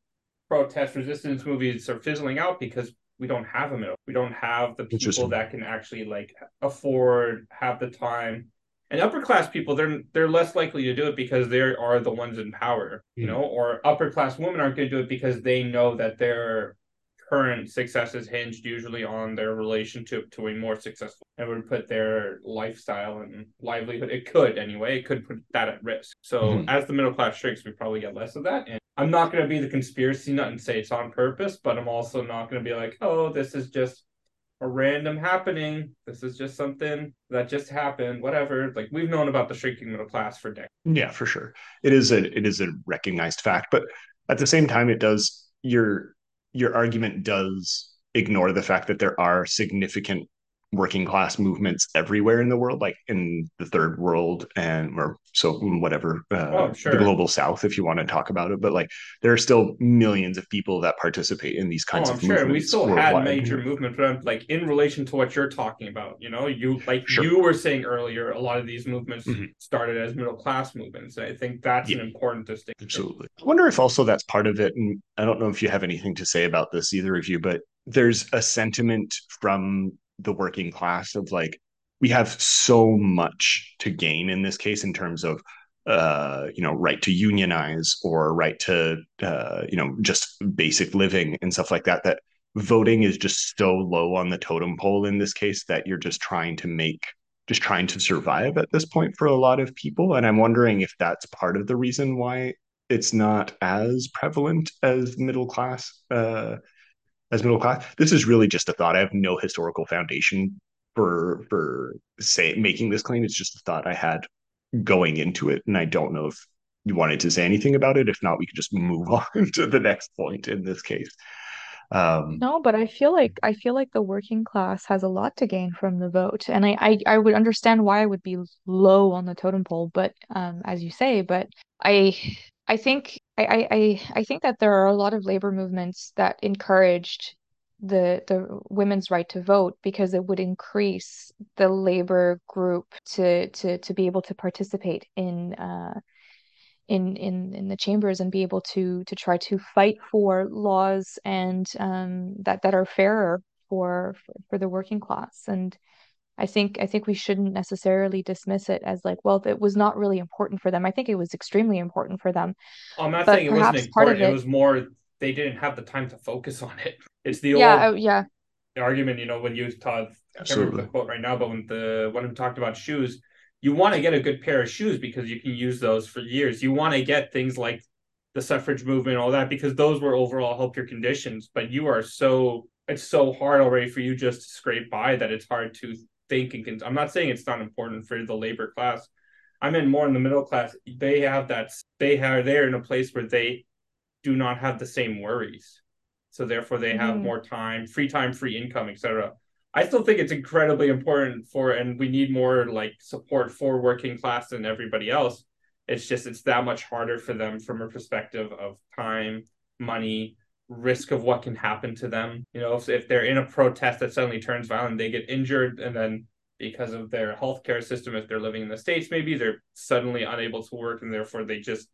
protest resistance movies are fizzling out because we don't have a middle. We don't have the people Interesting. that can actually like afford, have the time. And upper class people, they're they're less likely to do it because they are the ones in power, you Mm. know, or upper class women aren't going to do it because they know that their current success is hinged usually on their relationship to a more successful. It would put their lifestyle and livelihood, it could anyway, it could put that at risk. So Mm-hmm. as the middle class shrinks, we probably get less of that. And I'm not going to be the conspiracy nut and say it's on purpose, but I'm also not going to be like, oh, this is just a random happening. This is just something that just happened, whatever. Like we've known about the shrinking middle class for decades. Yeah, for sure. It is a it is a recognized fact, but at the same time, it does your your argument does ignore the fact that there are significant working class movements everywhere in the world, like in the third world and or so whatever uh, Oh, the sure. global south, if you want to talk about it. But like there are still millions of people that participate in these Oh, kinds I'm of sure. And we movements still had worldwide. major movement, but I'm like in relation to what you're talking about, you know, you like Sure. you were saying earlier, a lot of these movements Mhm. started as middle class movements. I think that's Yeah. an important distinction. Absolutely. I wonder if also that's part of it. And I don't know if you have anything to say about this, either of you, but there's a sentiment from the working class of like, we have so much to gain in this case in terms of, uh, you know, right to unionize or right to, uh, you know, just basic living and stuff like that, that voting is just so low on the totem pole in this case that you're just trying to make just trying to survive at this point for a lot of people. And I'm wondering if that's part of the reason why it's not as prevalent as middle class uh, as middle class. This is really just a thought. I have no historical foundation for for say making this claim. It's just a thought I had going into it, and I don't know if you wanted to say anything about it. If not, we could just move on to the next point in this case. Um, No, but I feel like I feel like the working class has a lot to gain from the vote, and I I, I would understand why I would be low on the totem pole, but um, as you say, but I I think I, I I I think that there are a lot of labor movements that encouraged the the women's right to vote because it would increase the labor group to to to be able to participate in uh in in in the chambers and be able to to try to fight for laws and um that that are fairer for for, for the working class. And I think I think we shouldn't necessarily dismiss it as like, well, it was not really important for them. I think it was extremely important for them, I'm not saying but it wasn't perhaps part of important. It it, was more they didn't have the time to focus on it. It's the yeah, old oh, yeah, argument, you know, when you taught, I can't remember the absolutely. quote right now, but when the when we talked about shoes, you want to get a good pair of shoes because you can use those for years. You want to get things like the suffrage movement, all that, because those will overall help your conditions. But you are so it's so hard already for you just to scrape by that it's hard to think and con- I'm not saying it's not important for the labor class. I'm in more in the middle class. They have that they have they're in a place where they do not have the same worries. So therefore they have hmm more time, free time, free income, et cetera. I still think it's incredibly important for, and we need more like support for working class than everybody else. It's just it's that much harder for them from a perspective of time, money, risk of what can happen to them. You know, if, if they're in a protest that suddenly turns violent, they get injured, and then because of their healthcare system, if they're living in the States, maybe they're suddenly unable to work and therefore they just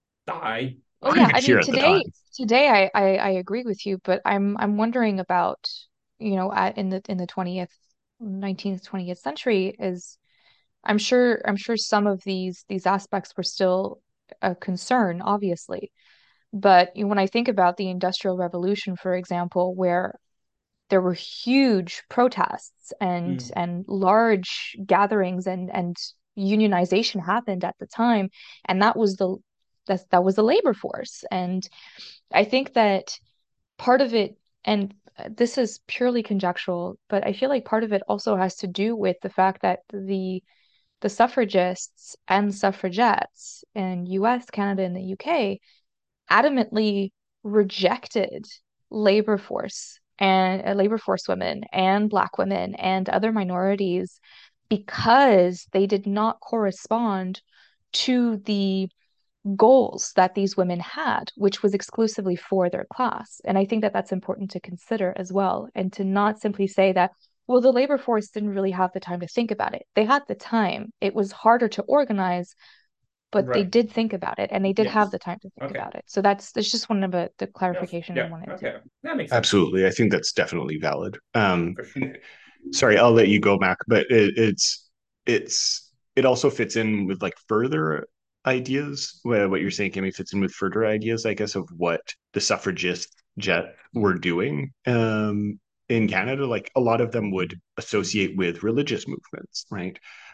die. Oh Couldn't yeah, even I mean hear at the today time. today I, I I agree with you, but I'm I'm wondering about, you know, at, in the in the twentieth, nineteenth, twentieth century is I'm sure I'm sure some of these these aspects were still a concern, obviously. But you know, when I think about the Industrial Revolution, for example, where there were huge protests and Mm. and large gatherings and and unionization happened at the time, and that was the that that was the labor force. And I think that part of it, and this is purely conjectural, but I feel like part of it also has to do with the fact that the the suffragists and suffragettes in U S, Canada, and the U K adamantly rejected labor force and uh, labor force women and Black women and other minorities because they did not correspond to the goals that these women had, which was exclusively for their class. And I think that that's important to consider as well, and to not simply say that, well, the labor force didn't really have the time to think about it. They had the time. It was harder to organize, but they Right. did think about it and they did have Yes. the time to think Okay. about it. So that's that's just one of the, the Yeah. clarification I Yeah. wanted to. Okay. That makes sense. Absolutely. I think that's definitely valid. Um, For sure. sorry, I'll let you go, Mac, but it, it's it's it also fits in with like further ideas. Where what you're saying, Kimmy, fits in with further ideas, I guess, of what the suffragists jet were doing um, in Canada. Like a lot of them would associate with religious movements, right?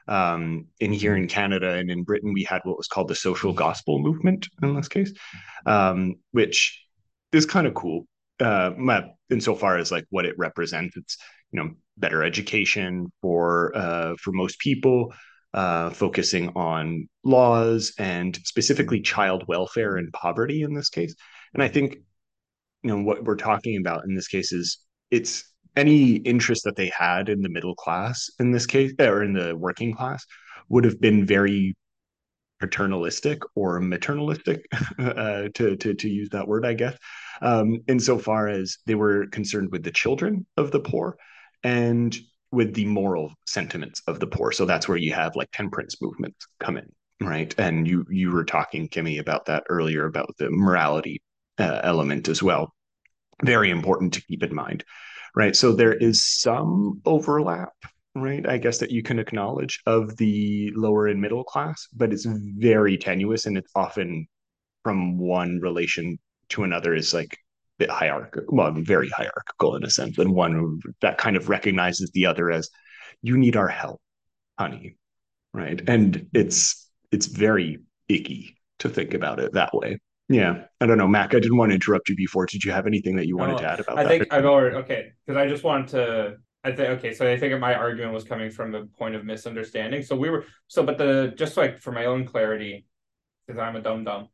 Um, in here in Canada and in Britain, we had what was called the social gospel movement in this case, um, which is kind of cool. Uh, insofar as like what it represents, it's you know better education for uh, for most people, uh, focusing on laws and specifically child welfare and poverty in this case. And I think you know what we're talking about in this case is it's any interest that they had in the middle class in this case or in the working class would have been very paternalistic or maternalistic, uh, to, to to use that word, I guess, um, insofar as they were concerned with the children of the poor and with the moral sentiments of the poor. So that's where you have like temperance movements come in, right? And you you were talking, Kimmy, about that earlier about the morality uh, element as well. Very important to keep in mind, right? So there is some overlap, right? I guess that you can acknowledge of the lower and middle class, but it's very tenuous and it's often from one relation to another is like a bit hierarchical, well, very hierarchical in a sense, and one that kind of recognizes the other as you need our help, honey, right? And it's it's very icky to think about it that way. Yeah, I don't know, Mac. I didn't want to interrupt you before. Did you have anything that you wanted to No, add about I that? think I've already okay because I just wanted to. I think okay, so I think my argument was coming from the point of misunderstanding. So we were so, but the just like for my own clarity, because I'm a dum dum,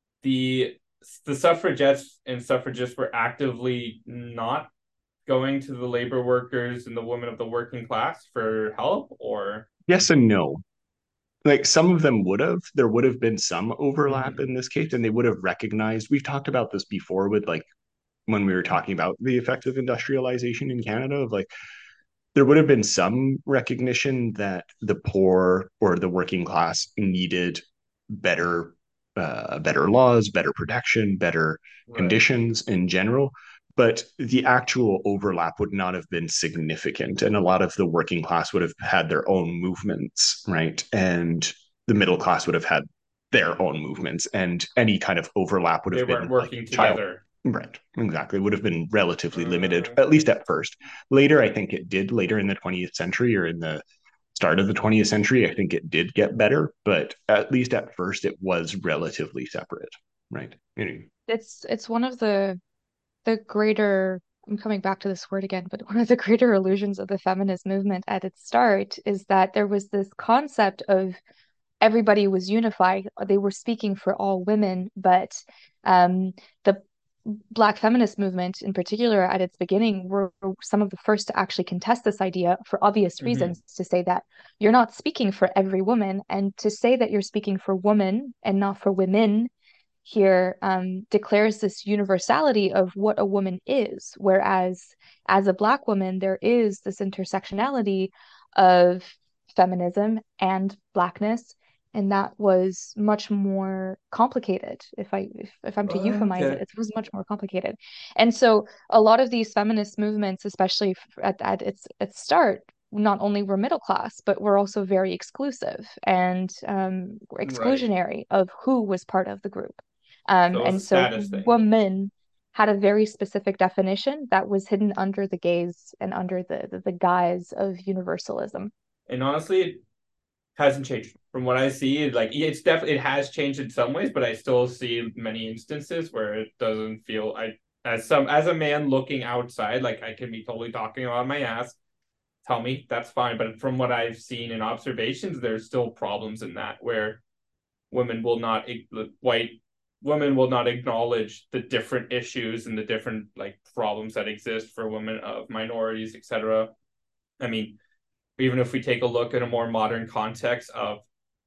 the the suffragettes and suffragists were actively not going to the labor workers and the women of the working class for help, or Yes and no. Like some of them would have, there would have been some overlap Mhm. in this case, and they would have recognized. We've talked about this before with like when we were talking about the effect of industrialization in Canada, of like there would have been some recognition that the poor or the working class needed better uh, better laws, better protection, better Right. conditions in general. But the actual overlap would not have been significant. And a lot of the working class would have had their own movements, right? And the middle class would have had their own movements. And any kind of overlap would They have weren't been like working child. together. Right, exactly. Would have been relatively limited, Uh, at least at first. Later, I think it did. Later in the twentieth century or in the start of the twentieth century, I think it did get better, but at least at first, it was relatively separate, right? You know, It's it's one of the the greater, I'm coming back to this word again, but one of the greater illusions of the feminist movement at its start is that there was this concept of everybody was unified. They were speaking for all women, but um, the Black feminist movement in particular at its beginning were some of the first to actually contest this idea for obvious mhm. reasons, to say that you're not speaking for every woman, and to say that you're speaking for women and not for women here um, declares this universality of what a woman is. Whereas as a Black woman, there is this intersectionality of feminism and Blackness, and that was much more complicated. If I if, if I'm to euphemize it, Okay. it was much more complicated. And so a lot of these feminist movements, especially at, at its its start, not only were middle class, but were also very exclusive and um, Right. exclusionary of who was part of the group. Um, So it was and a so status thing. woman had a very specific definition that was hidden under the gaze and under the, the, the guise of universalism. And honestly, it hasn't changed from what I see. Like it's definitely it has changed in some ways, but I still see many instances where it doesn't feel I as some as a man looking outside, like I can be totally talking on my ass. Tell me that's fine, but from what I've seen in observations, there's still problems in that where women will not white women will not acknowledge the different issues and the different like problems that exist for women of minorities, et cetera. I mean, even if we take a look at a more modern context of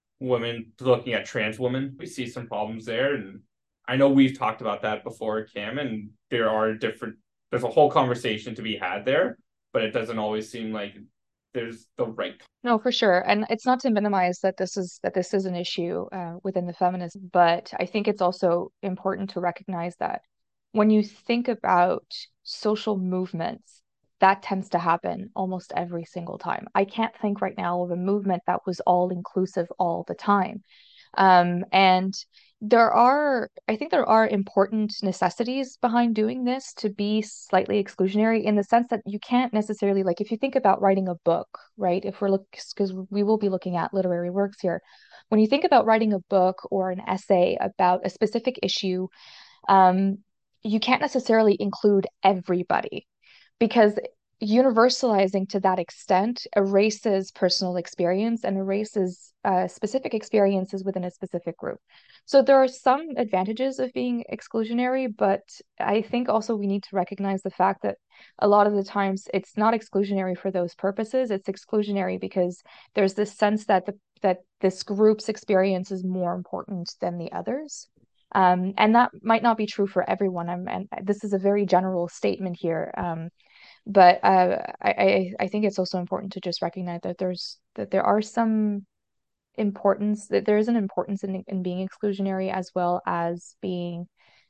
women looking at trans women, we see some problems there. And I know we've talked about that before, Cam, and there are different, there's a whole conversation to be had there, but it doesn't always seem like there's the right. No, for sure. And it's not to minimize that this is that this is an issue uh, within the feminism, but I think it's also important to recognize that when you think about social movements, that tends to happen almost every single time. I can't think right now of a movement that was all inclusive all the time. Um, and there are, I think there are important necessities behind doing this to be slightly exclusionary in the sense that you can't necessarily, like, if you think about writing a book, right? If we're look, because we will be looking at literary works here. When you think about writing a book or an essay about a specific issue, um, you can't necessarily include everybody because universalizing to that extent erases personal experience and erases uh, specific experiences within a specific group. So there are some advantages of being exclusionary, but I think also we need to recognize the fact that a lot of the times it's not exclusionary for those purposes. It's exclusionary because there's this sense that the that this group's experience is more important than the others. Um, and that might not be true for everyone. I'm, and this is a very general statement here. Um, but uh, I, I I think it's also important to just recognize that there's that there are some importance that there is an importance in in being exclusionary as well as being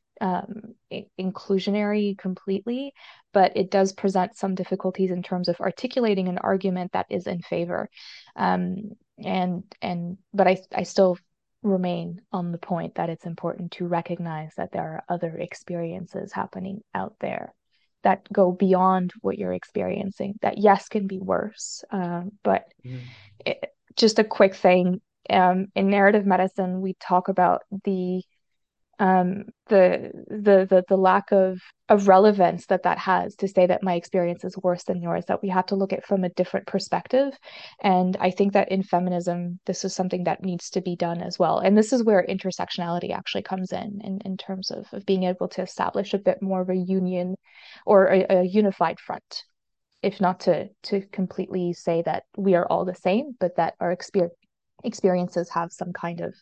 um, inclusionary completely, but it does present some difficulties in terms of articulating an argument that is in favor. Um, and and but I I still remain on the point that it's important to recognize that there are other experiences happening out there that go beyond what you're experiencing, that yes can be worse. Um, but Mhm. it, just a quick thing, um, in narrative medicine, we talk about the um, the the the the lack of of relevance that that has to say that my experience is worse than yours, that we have to look at from a different perspective. And I think that in feminism, this is something that needs to be done as well. And this is where intersectionality actually comes in, in, in terms of, of being able to establish a bit more of a union or a, a unified front, if not to to completely say that we are all the same, but that our exper experiences have some kind of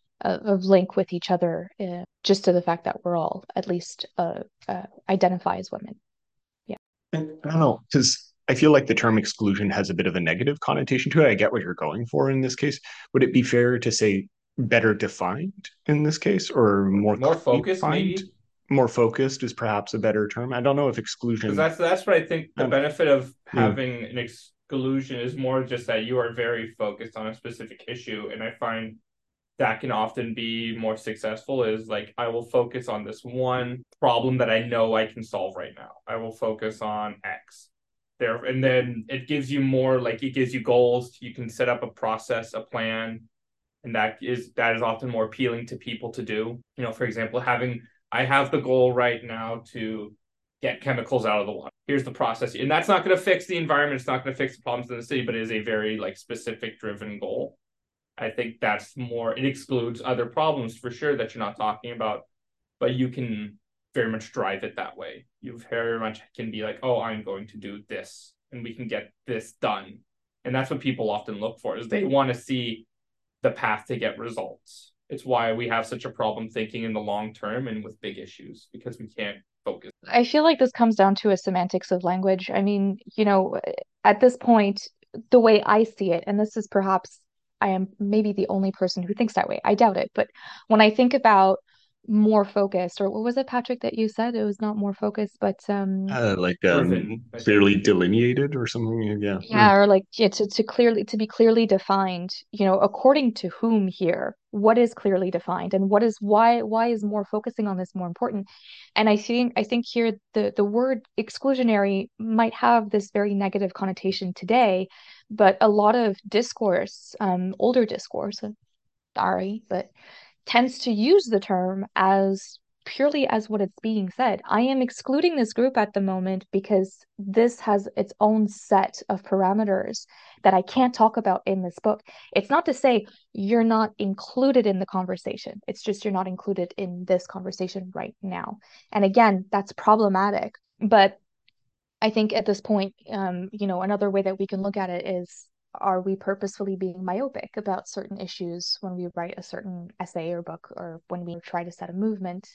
of link with each other, uh, just to the fact that we're all at least uh, uh, identify as women. Yeah. And I don't know, because I feel like the term exclusion has a bit of a negative connotation to it. I get what you're going for in this case. Would it be fair to say better defined in this case, or more More clearly focused, defined? maybe. More focused is perhaps a better term. I don't know if Because exclusion. that's that's what I think the I don't, benefit of yeah. having an exclusion is more just that you are very focused on a specific issue. And I find that can often be more successful is like, I will focus on this one problem that I know I can solve right now. I will focus on X there. And then it gives you more, like it gives you goals. You can set up a process, a plan. And that is that is often more appealing to people to do. You know, for example, having I have the goal right now to get chemicals out of the water. Here's the process. And that's not going to fix the environment. It's not going to fix the problems in the city, but it is a very like specific driven goal. I think that's more, it excludes other problems for sure that you're not talking about, but you can very much drive it that way. You very much can be like, oh, I'm going to do this and we can get this done. And that's what people often look for is they want to see the path to get results. It's why we have such a problem thinking in the long term and with big issues because we can't focus. I feel like this comes down to a semantics of language. I mean, you know, at this point, the way I see it, and this is perhaps I am maybe the only person who thinks that way. I doubt it. But when I think about more focused, or what was it, Patrick, that you said? It was not more focused, but um Uh, like Driven, um, I think. clearly delineated or something. Yeah. yeah, or like yeah, to, to clearly to be clearly defined, you know, according to whom here, what is clearly defined and what is why why is more focusing on this more important? And I think I think here the the word exclusionary might have this very negative connotation today, but a lot of discourse, um, older discourse, uh, sorry, but tends to use the term as purely as what it's being said. I am excluding this group at the moment because this has its own set of parameters that I can't talk about in this book. It's not to say you're not included in the conversation. It's just you're not included in this conversation right now. And again, that's problematic. But I think at this point, um, you know, another way that we can look at it is, are we purposefully being myopic about certain issues when we write a certain essay or book or when we try to set a movement?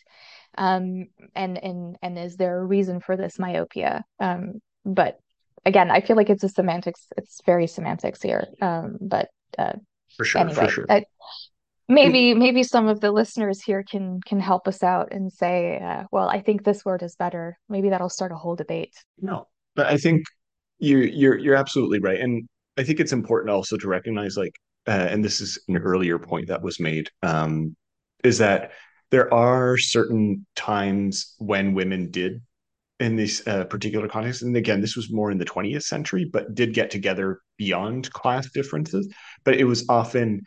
Um, and and and is there a reason for this myopia? Um, but again, I feel like it's a semantics, it's very semantics here. Um, but uh, For sure, for anyway, sure. I, maybe maybe some of the listeners here can can help us out and say, uh, well, I think this word is better. Maybe that'll start a whole debate. No, but I think you're you're you're absolutely right, and I think it's important also to recognize, like, uh, and this is an earlier point that was made, um, is that there are certain times when women did in this uh, particular context, and again, this was more in the twentieth century, but did get together beyond class differences, but it was often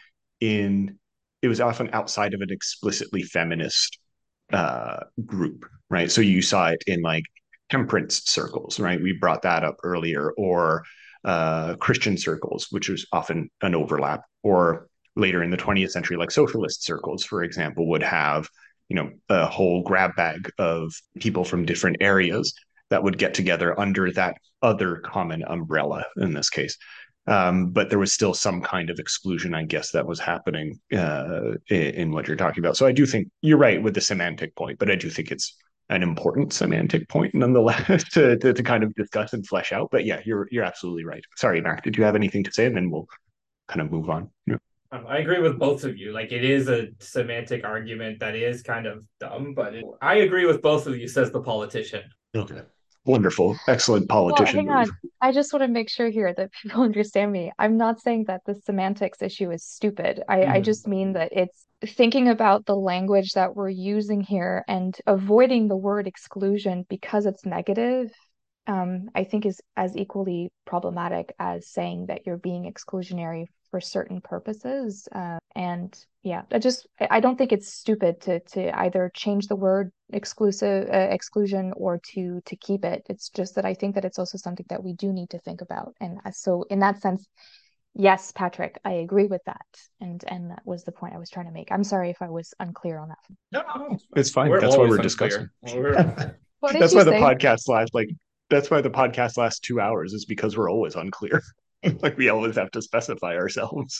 in it was often outside of an explicitly feminist uh, group, right? So you saw it in like temperance circles, right? We brought that up earlier, or uh, Christian circles, which was often an overlap, or later in the twentieth century, like socialist circles, for example, would have, you know, a whole grab bag of people from different areas that would get together under that other common umbrella in this case. Um, but there was still some kind of exclusion, I guess, that was happening uh, in, in what you're talking about. So I do think you're right with the semantic point, but I do think it's an important semantic point nonetheless to, to, to kind of discuss and flesh out. But yeah, you're you're absolutely right. Sorry, Mark, did you have anything to say? And then we'll kind of move on. Yeah. Um, I agree with both of you. Like it is a semantic argument that is kind of dumb, but it, I agree with both of you, says the politician. Okay. Wonderful. Excellent Well, politician hang move. on. I just want to make sure here that people understand me. I'm not saying that the semantics issue is stupid. I, I Mhm. just mean that it's thinking about the language that we're using here and avoiding the word exclusion because it's negative um, I think is as equally problematic as saying that you're being exclusionary for certain purposes. Uh, and yeah, I just I don't think it's stupid to to either change the word exclusive uh, exclusion or to to keep it. It's just that I think that it's also something that we do need to think about. And uh, so in that sense, yes, Patrick, I agree with that. And and that was the point I was trying to make. I'm sorry if I was unclear on that. No, no, it's fine. We're That's why always we're discussing. unclear. We're What did That's you why the say? podcast lasts like that's why the podcast lasts two hours is because we're always unclear. Like we always have to specify ourselves.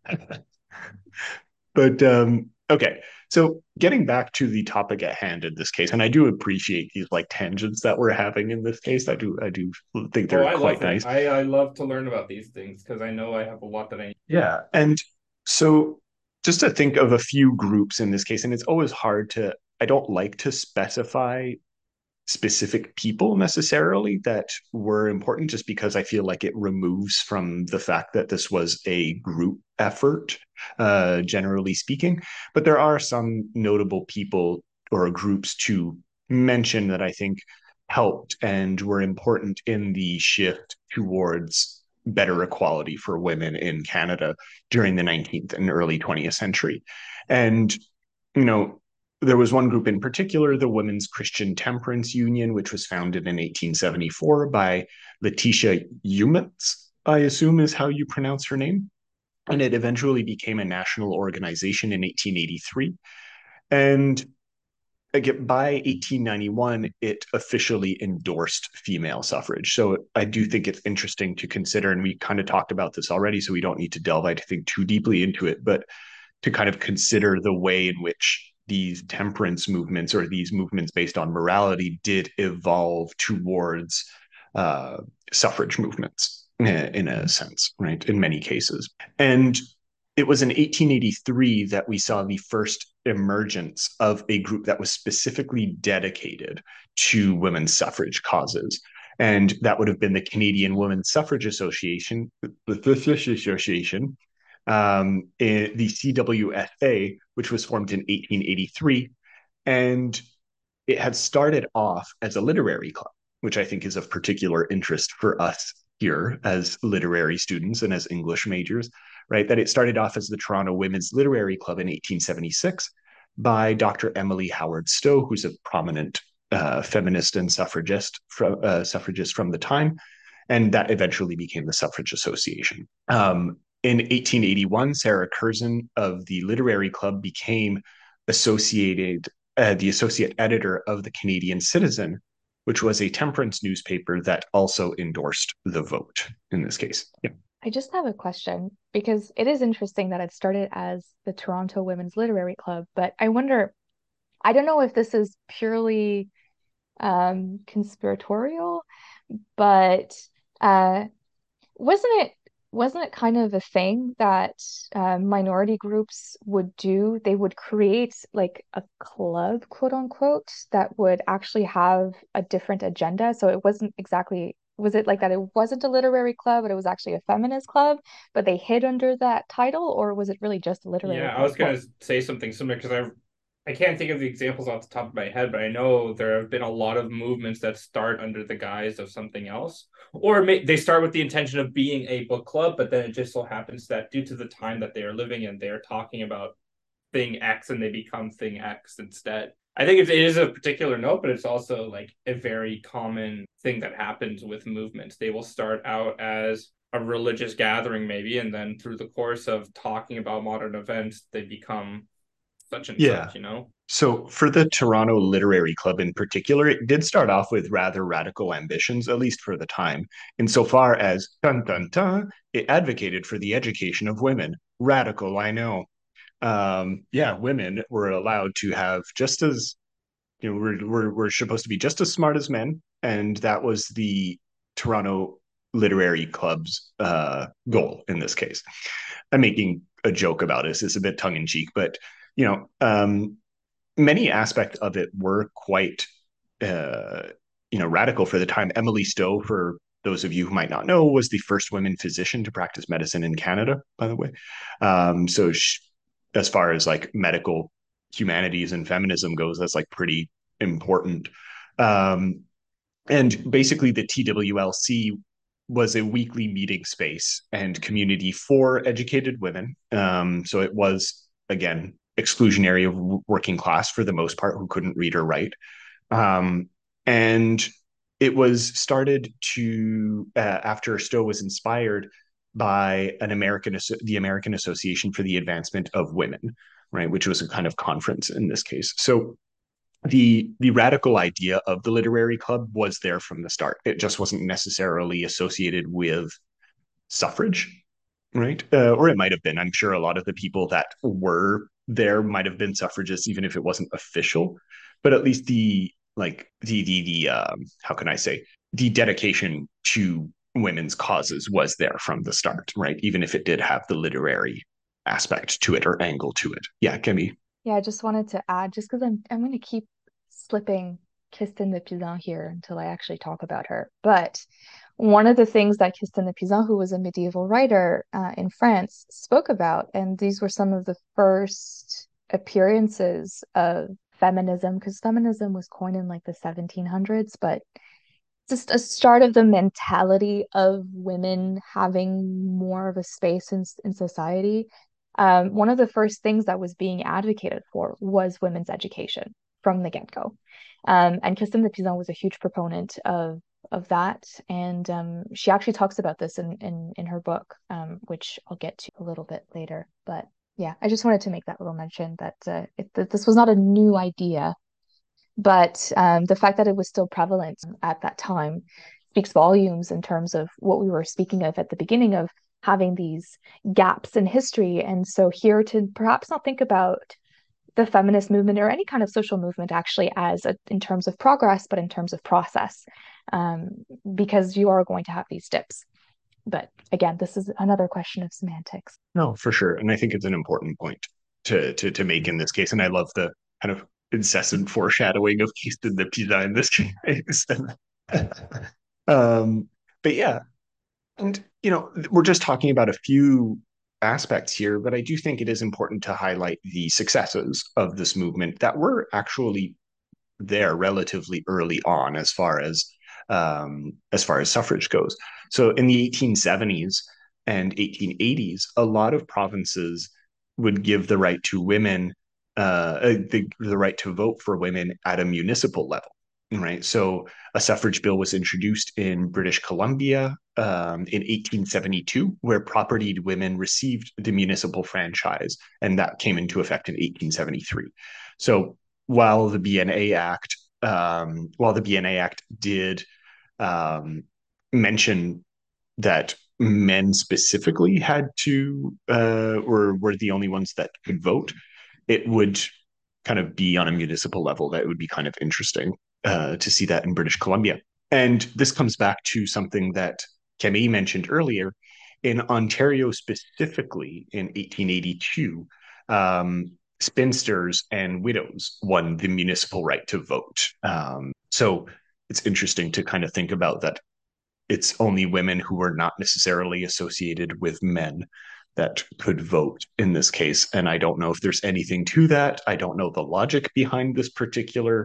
But um, okay, so getting back to the topic at hand in this case, and I do appreciate these like tangents that we're having in this case. I do, I do think oh, they're I quite love it. nice. I I love to learn about these things because I know I have a lot that I Yeah, and so just to think of a few groups in this case, and it's always hard to. I don't like to specify specific people necessarily that were important just because I feel like it removes from the fact that this was a group effort, uh, generally speaking. But there are some notable people or groups to mention that I think helped and were important in the shift towards better equality for women in Canada during the nineteenth and early twentieth century. And, you know, there was one group in particular, the Women's Christian Temperance Union, which was founded in eighteen seventy-four by Letitia Eumetz, I assume is how you pronounce her name. And it eventually became a national organization in eighteen eighty-three. And again, by eighteen ninety-one, it officially endorsed female suffrage. So I do think it's interesting to consider, and we kind of talked about this already, so we don't need to delve, I think, too deeply into it, but to kind of consider the way in which these temperance movements or these movements based on morality did evolve towards uh, suffrage movements in a sense, right? In many cases. And it was in eighteen eighty-three that we saw the first emergence of a group that was specifically dedicated to women's suffrage causes. And that would have been the Canadian Women's Suffrage Association, Association, um, in the C W S A, which was formed in eighteen eighty-three. And it had started off as a literary club, which I think is of particular interest for us here as literary students and as English majors, right? That it started off as the Toronto Women's Literary Club in eighteen seventy-six by Doctor Emily Howard Stowe, who's a prominent uh, feminist and suffragist from, uh, suffragist from the time. And that eventually became the Suffrage Association. Um, in eighteen eighty-one, Sarah Curzon of the Literary Club became associated, uh, the associate editor of the Canadian Citizen, which was a temperance newspaper that also endorsed the vote in this case. Yeah. I just have a question because it is interesting that it started as the Toronto Women's Literary Club, but I wonder, I don't know if this is purely um, conspiratorial, but uh, wasn't it wasn't it kind of a thing that uh, minority groups would do? They would create like a club, quote unquote, that would actually have a different agenda. So it wasn't exactly, was it like that? It wasn't a literary club, but it was actually a feminist club, but they hid under that title, or was it really just a literary Yeah, I club? was What? gonna say something similar because I I can't think of the examples off the top of my head, but I know there have been a lot of movements that start under the guise of something else, or may, they start with the intention of being a book club, but then it just so happens that due to the time that they are living in, they are talking about thing X and they become thing X instead. I think it is a particular note, but it's also like a very common thing that happens with movements. They will start out as a religious gathering, maybe, and then through the course of talking about modern events, they become such and Yeah. such, you know? So, for the Toronto Literary Club in particular, it did start off with rather radical ambitions, at least for the time, insofar as, dun dun dun, it advocated for the education of women. Radical, I know. Um, yeah, women were allowed to have just as, you know, we're, we're, we're supposed to be just as smart as men. And that was the Toronto Literary Club's uh, goal in this case. I'm making a joke about this, it's a bit tongue in cheek, but, you know, um, many aspects of it were quite, uh, you know, radical for the time. Emily Stowe, for those of you who might not know, was the first women physician to practice medicine in Canada, by the way. Um, so, she, as far as like medical humanities and feminism goes, that's like pretty important. Um, And basically, the T W L C was a weekly meeting space and community for educated women. Um, so it was, again, exclusionary of working class for the most part, who couldn't read or write. Um, and it was started to uh, after Stowe was inspired by an American, the American Association for the Advancement of Women, right, which was a kind of conference in this case. So the the radical idea of the literary club was there from the start. It just wasn't necessarily associated with suffrage, right? Uh, or it might have been. I'm sure a lot of the people that were there might have been suffragists, even if it wasn't official. But at least the like the the the um, how can I say, the dedication to women's causes was there from the start, right? Even if it did have the literary aspect to it or angle to it. Yeah, Kemi. Yeah, I just wanted to add, just because I'm I'm going to keep slipping Kirsten de Pizan here until I actually talk about her. But one of the things that Kirsten de Pizan, who was a medieval writer uh, in France, spoke about, and these were some of the first appearances of feminism, because feminism was coined in like the seventeen hundreds, but just a start of the mentality of women having more of a space in, in society. Um, one of the first things that was being advocated for was women's education from the get-go. Um, and Christine de Pizan was a huge proponent of of that. And um, she actually talks about this in, in, in her book, um, which I'll get to a little bit later. But yeah, I just wanted to make that little mention that, uh, it, that this was not a new idea, but um, the fact that it was still prevalent at that time speaks volumes in terms of what we were speaking of at the beginning of having these gaps in history. And so here to perhaps not think about the feminist movement or any kind of social movement actually as a, in terms of progress, but in terms of process, um, because you are going to have these dips. But again, this is another question of semantics. No, for sure. And I think it's an important point to to to make in this case. And I love the kind of incessant foreshadowing of Kirsten de Pizan in this case. um, but yeah, and you know, we're just talking about a few aspects here, but I do think it is important to highlight the successes of this movement that were actually there relatively early on as far as um, as far as suffrage goes. So in the eighteen seventies and eighteen eighties, a lot of provinces would give the right to women, uh, the, the right to vote for women at a municipal level. Right. So a suffrage bill was introduced in British Columbia um, in eighteen seventy-two, where propertied women received the municipal franchise, and that came into effect in eighteen seventy-three. So while the B N A Act, um, while the B N A Act did um, mention that men specifically had to, uh, or were the only ones that could vote, it would kind of be on a municipal level. That would be kind of interesting uh, to see that in British Columbia. And this comes back to something that Kemi mentioned earlier. In Ontario specifically, in eighteen eighty-two, um, spinsters and widows won the municipal right to vote. Um, so it's interesting to kind of think about that it's only women who were not necessarily associated with men that could vote in this case. And I don't know if there's anything to that. I don't know the logic behind this particular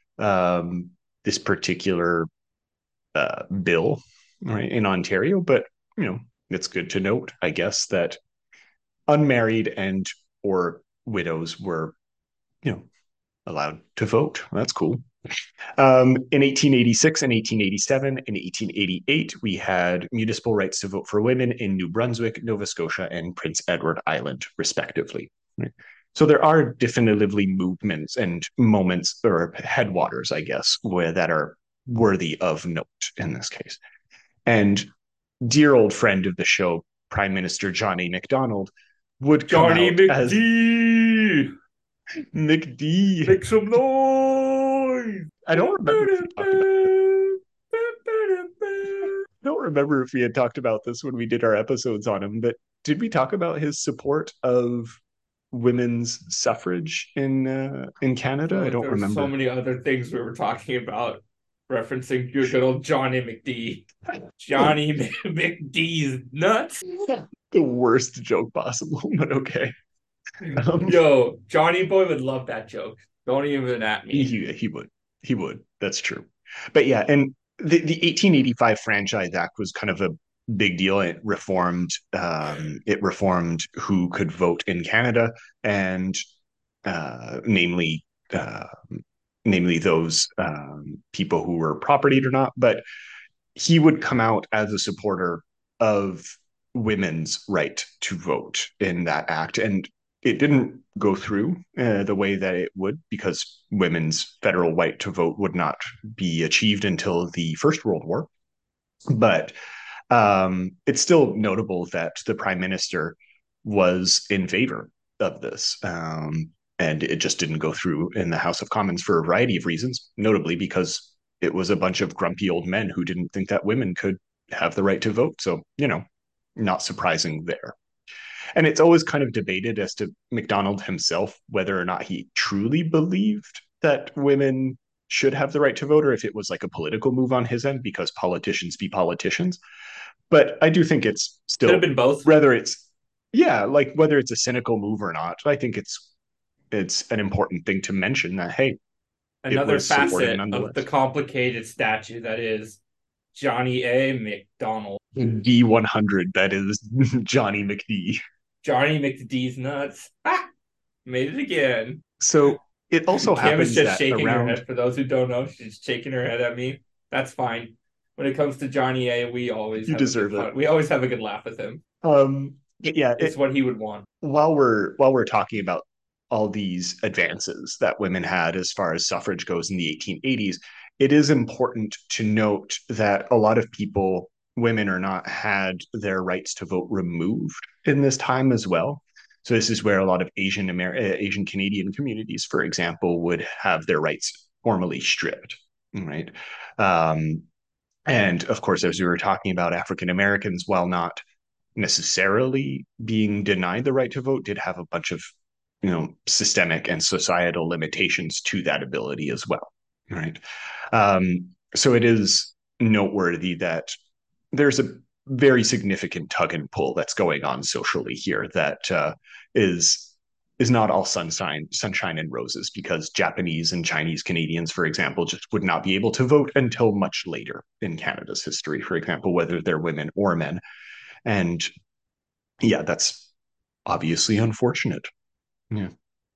um, this particular uh, bill, right, in Ontario, but you know, it's good to note, I guess, that unmarried and or widows were, you know, allowed to vote. That's cool. Um, in eighteen eighty-six and eighteen eighty-seven and eighteen eighty-eight, we had municipal rights to vote for women in New Brunswick, Nova Scotia, and Prince Edward Island, respectively. Right? So there are definitively movements and moments or headwaters, I guess, where that are worthy of note in this case. And dear old friend of the show, Prime Minister John A. Macdonald, would come Johnny out as McD. McD. Make some noise. I don't remember if we talked about I don't remember if we had talked about this when we did our episodes on him, but did we talk about his support of women's suffrage in uh, in Canada? I So don't there's so remember. many other things we were talking about, referencing your good old Johnny McD. Johnny McD's nuts. The worst joke possible, but okay. Um, Yo, Johnny Boy would love that joke. Don't even at me. he he would he would. That's true. But yeah, and the, the eighteen eighty-five Franchise Act was kind of a big deal. It reformed um, it reformed who could vote in Canada, and uh, namely uh, namely those um, people who were propertied or not. But he would come out as a supporter of women's right to vote in that act, and it didn't go through uh, the way that it would because women's federal right to vote would not be achieved until the First World War. But um, it's still notable that the prime minister was in favor of this. Um, and it just didn't go through in the House of Commons for a variety of reasons, notably because it was a bunch of grumpy old men who didn't think that women could have the right to vote. So, you know, not surprising there. And it's always kind of debated as to MacDonald himself whether or not he truly believed that women should have the right to vote or if it was like a political move on his end because politicians be politicians. But I do think it's Could have still, been both. whether it's, yeah, like whether it's a cynical move or not, I think it's it's an important thing to mention that, hey, it Another was supported facet of the nonetheless. complicated statue that is Johnny A. McDonald. D one hundred, that is Johnny McD. Johnny McD's nuts. Ah, made it again. So it also Cam is happens just that shaking her around, head. For those who don't know, she's shaking her head at me. That's fine. When it comes to Johnny A, we always you have a good deserve it. fun. We always have a good laugh with him. Um, yeah, It's it, what he would want. while we're while we're talking about all these advances that women had as far as suffrage goes in the eighteen eighties, it is important to note that a lot of people, women or not, had their rights to vote removed in this time as well. So this is where a lot of Asian Amer- uh, Asian Canadian communities, for example, would have their rights formally stripped, right? Um, and of course, as we were talking about, African Americans, while not necessarily being denied the right to vote, did have a bunch of, you know, systemic and societal limitations to that ability as well, right? Um, so it is noteworthy that there's a very significant tug and pull that's going on socially here that uh, is is not all sunshine sunshine and roses, because Japanese and Chinese Canadians, for example, just would not be able to vote until much later in Canada's history, for example, whether they're women or men. And yeah, that's obviously unfortunate. Yeah.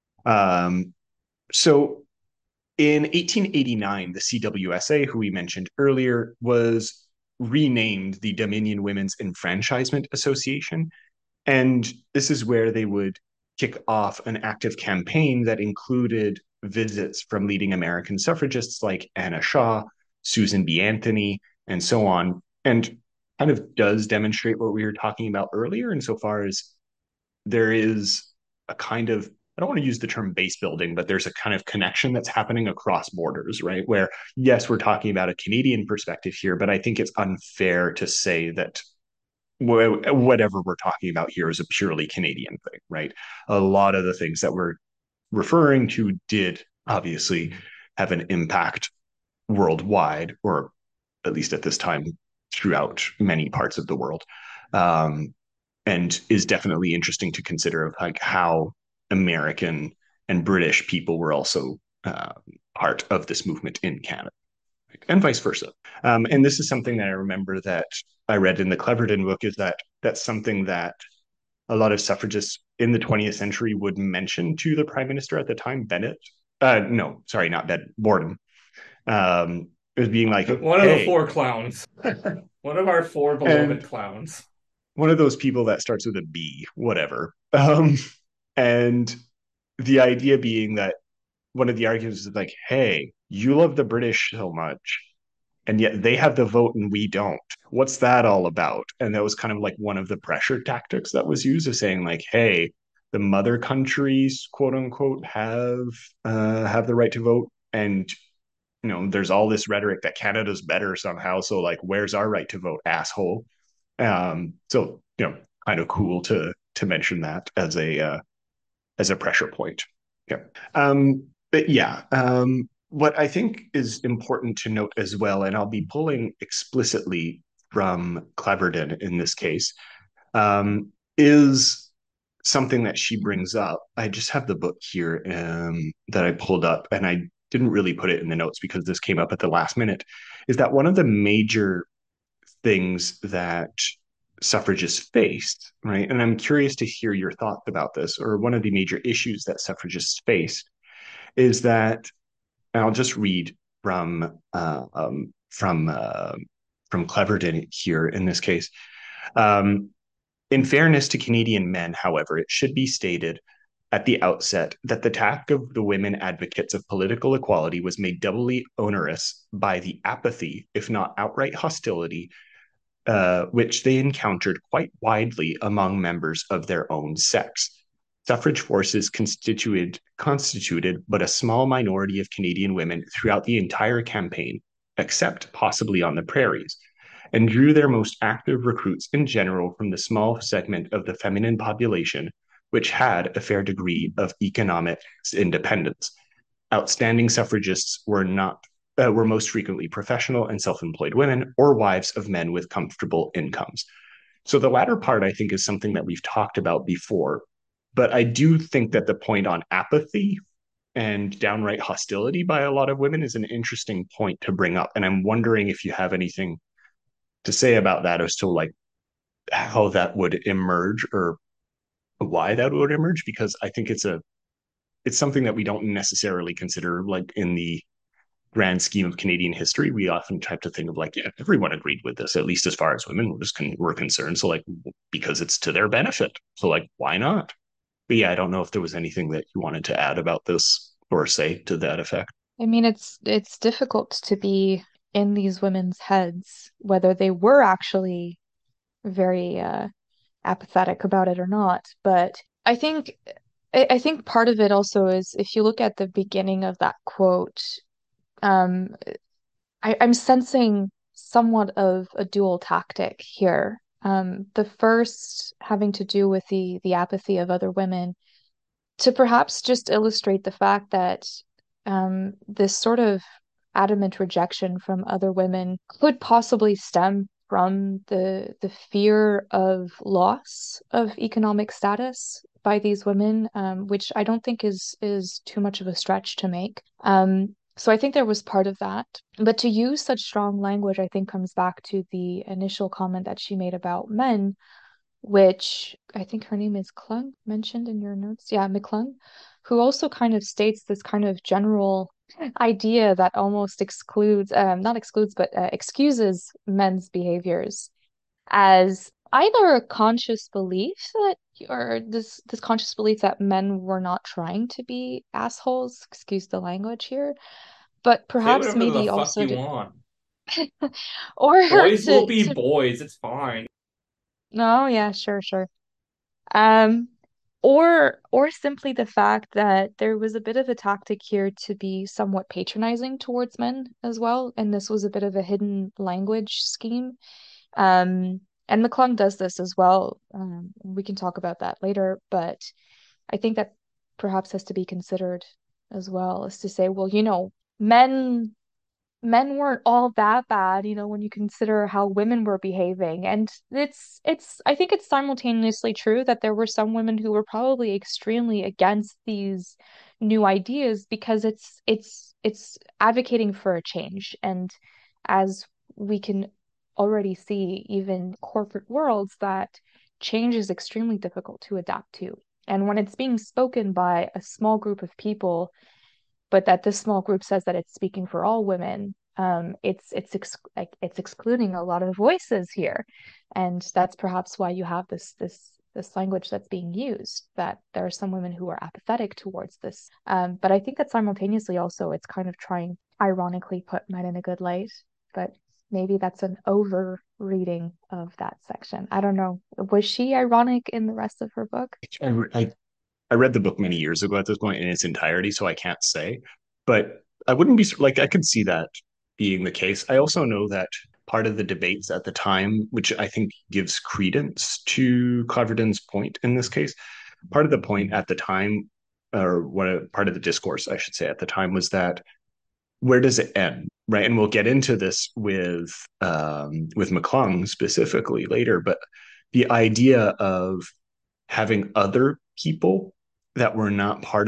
Um, so in eighteen eighty-nine, the C W S A, who we mentioned earlier, was renamed the Dominion Women's Enfranchisement Association. And this is where they would kick off an active campaign that included visits from leading American suffragists like Anna Shaw, Susan B. Anthony, and so on. And kind of does demonstrate what we were talking about earlier, insofar as there is a kind of, I don't want to use the term base building, but there's a kind of connection that's happening across borders, right? Where, yes, we're talking about a Canadian perspective here, but I think it's unfair to say that whatever we're talking about here is a purely Canadian thing, right? A lot of the things that we're referring to did obviously have an impact worldwide, or at least at this time throughout many parts of the world. Um, and is definitely interesting to consider of like how American and British people were also uh, part of this movement in Canada, right? And vice versa. Um, and this is something that I remember that I read in the Cleverton book, is that that's something that a lot of suffragists in the twentieth century would mention to the prime minister at the time, Bennett. Uh, no, sorry, not Bennett, Borden. Um, it was being like, One of the hey, four clowns. One of our four beloved and clowns. one of those people that starts with a B, whatever. Um, and the idea being that one of the arguments is like, hey, you love the British so much, and yet they have the vote and we don't. What's that all about? And that was kind of like one of the pressure tactics that was used, of saying like, hey, the mother countries, quote unquote, have uh, have the right to vote, and you know, there's all this rhetoric that Canada's better somehow. So like, where's our right to vote, asshole? Um, so you know, kind of cool to to mention that as a uh, as a pressure point. Yeah. Um, but yeah, um, what I think is important to note as well, and I'll be pulling explicitly from Cleverton in this case, um, is something that she brings up. I just have the book here um, that I pulled up, and I didn't really put it in the notes because this came up at the last minute, is that one of the major things that suffragists faced, right? And I'm curious to hear your thoughts about this, or one of the major issues that suffragists faced is that, and I'll just read from uh, um, from uh, from Cleverton here in this case. Um, in fairness to Canadian men, however, it should be stated at the outset that the task of the women advocates of political equality was made doubly onerous by the apathy, if not outright hostility, uh, which they encountered quite widely among members of their own sex. Suffrage forces constituted, constituted but a small minority of Canadian women throughout the entire campaign, except possibly on the prairies, and drew their most active recruits in general from the small segment of the feminine population which had a fair degree of economic independence. Outstanding suffragists were not uh, were most frequently professional and self-employed women or wives of men with comfortable incomes. So the latter part, I think, is something that we've talked about before, but I do think that the point on apathy and downright hostility by a lot of women is an interesting point to bring up. And I'm wondering if you have anything to say about that as to like how that would emerge or why that would emerge, because I think it's a it's something that we don't necessarily consider like in the grand scheme of Canadian history. We often try to think of like, yeah, everyone agreed with this, at least as far as women were, just con- were concerned. So like, because it's to their benefit. So like, why not? But yeah, I don't know if there was anything that you wanted to add about this or say to that effect. I mean, it's it's difficult to be in these women's heads, whether they were actually very uh, apathetic about it or not. But I think I, I think part of it also is if you look at the beginning of that quote, um, I, I'm sensing somewhat of a dual tactic here. Um, the first having to do with the the apathy of other women to perhaps just illustrate the fact that um, this sort of adamant rejection from other women could possibly stem from the the fear of loss of economic status by these women, um, which I don't think is is too much of a stretch to make. Um, so I think there was part of that. But to use such strong language, I think comes back to the initial comment that she made about men, which I think her name is Klung, mentioned in your notes. Yeah, McClung, who also kind of states this kind of general idea that almost excludes, um, not excludes, but uh, excuses men's behaviors as either a conscious belief that, or this this conscious belief that men were not trying to be assholes, excuse the language here, but Say perhaps whatever the maybe fuck also you to, want. or Boys will to be to, boys. It's fine. no, yeah, sure, sure. Um, or or simply the fact that there was a bit of a tactic here to be somewhat patronizing towards men as well, and this was a bit of a hidden language scheme. Um, and McClung does this as well. Um, we can talk about that later, but I think that perhaps has to be considered as well, is to say, well, you know, men men weren't all that bad, you know, when you consider how women were behaving. And it's it's I think it's simultaneously true that there were some women who were probably extremely against these new ideas because it's it's it's advocating for a change. And as we can already see, even corporate worlds, that change is extremely difficult to adapt to. And when it's being spoken by a small group of people, but that this small group says that it's speaking for all women, um, it's it's ex- like it's excluding a lot of voices here, and that's perhaps why you have this this this language that's being used. That there are some women who are apathetic towards this, um, but I think that simultaneously also it's kind of trying ironically put men in a good light, but maybe that's an over reading of that section. I don't know. Was she ironic in the rest of her book? I, I I read the book many years ago at this point in its entirety, so I can't say. But I wouldn't be like I could see that being the case. I also know that part of the debates at the time, which I think gives credence to Cleverton's point in this case, part of the point at the time, or what part of the discourse I should say at the time, was that where does it end, right? And we'll get into this with um, with McClung specifically later, but the idea of having other people that were not part of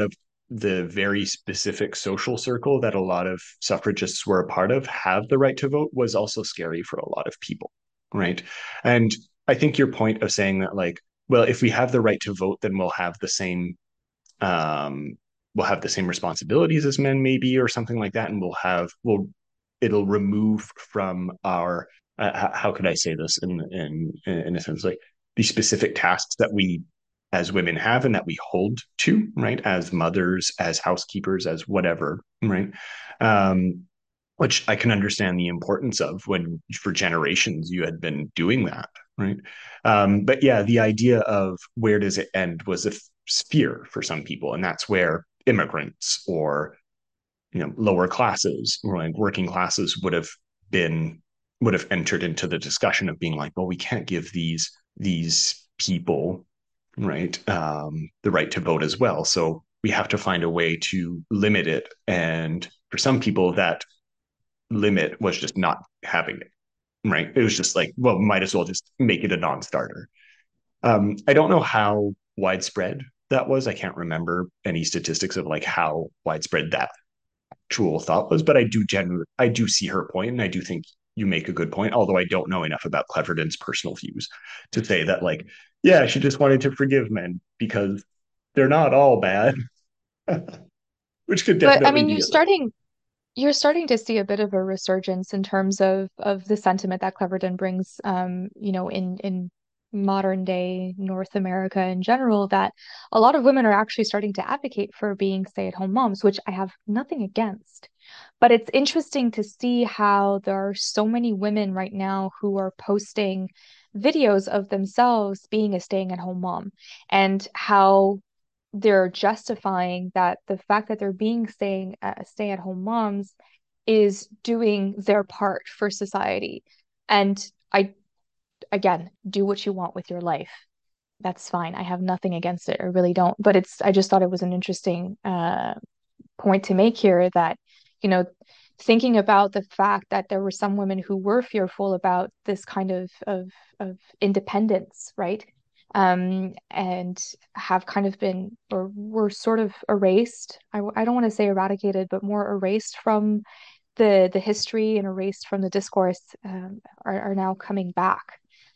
the very specific social circle that a lot of suffragists were a part of have the right to vote was also scary for a lot of people, right? And I think your point of saying that, like, well, if we have the right to vote, then we'll have the same um we'll have the same responsibilities as men, maybe, or something like that, and we'll have we'll it'll remove from our uh, how could I say this in in in a sense, like the specific tasks that we as women have and that we hold to, right, as mothers, as housekeepers, as whatever, right, um which I can understand the importance of when for generations you had been doing that, right? Um, but yeah, the idea of where does it end was a sphere for some people, and that's where immigrants or you know lower classes or like working classes would have been would have entered into the discussion of being like, well, we can't give these these people, right, um, the right to vote as well, so we have to find a way to limit it. And for some people, that limit was just not having it, right? It was just like, well, might as well just make it a non-starter. Um, I don't know how widespread that was. I can't remember any statistics of like how widespread that actual thought was, but I do genuinely, I do see her point, and I do think you make a good point. Although I don't know enough about Cleverden's personal views to say that, like, yeah, she just wanted to forgive men because they're not all bad, which could But I definitely mean, be you're a thing. starting you're starting to see a bit of a resurgence in terms of of the sentiment that Cleverton brings, um, you know, in in modern day North America in general, that a lot of women are actually starting to advocate for being stay-at-home moms, which I have nothing against. But it's interesting to see how there are so many women right now who are posting videos of themselves being a staying at home mom, and how they're justifying that the fact that they're being staying uh, stay at home moms is doing their part for society. And I, again, do what you want with your life. That's fine. I have nothing against it. I really don't. But it's, I just thought it was an interesting uh, point to make here that, you know, thinking about the fact that there were some women who were fearful about this kind of of of independence, right? Um, and have kind of been or were sort of erased. I, I don't want to say eradicated, but more erased from the the history and erased from the discourse, um, are, are now coming back,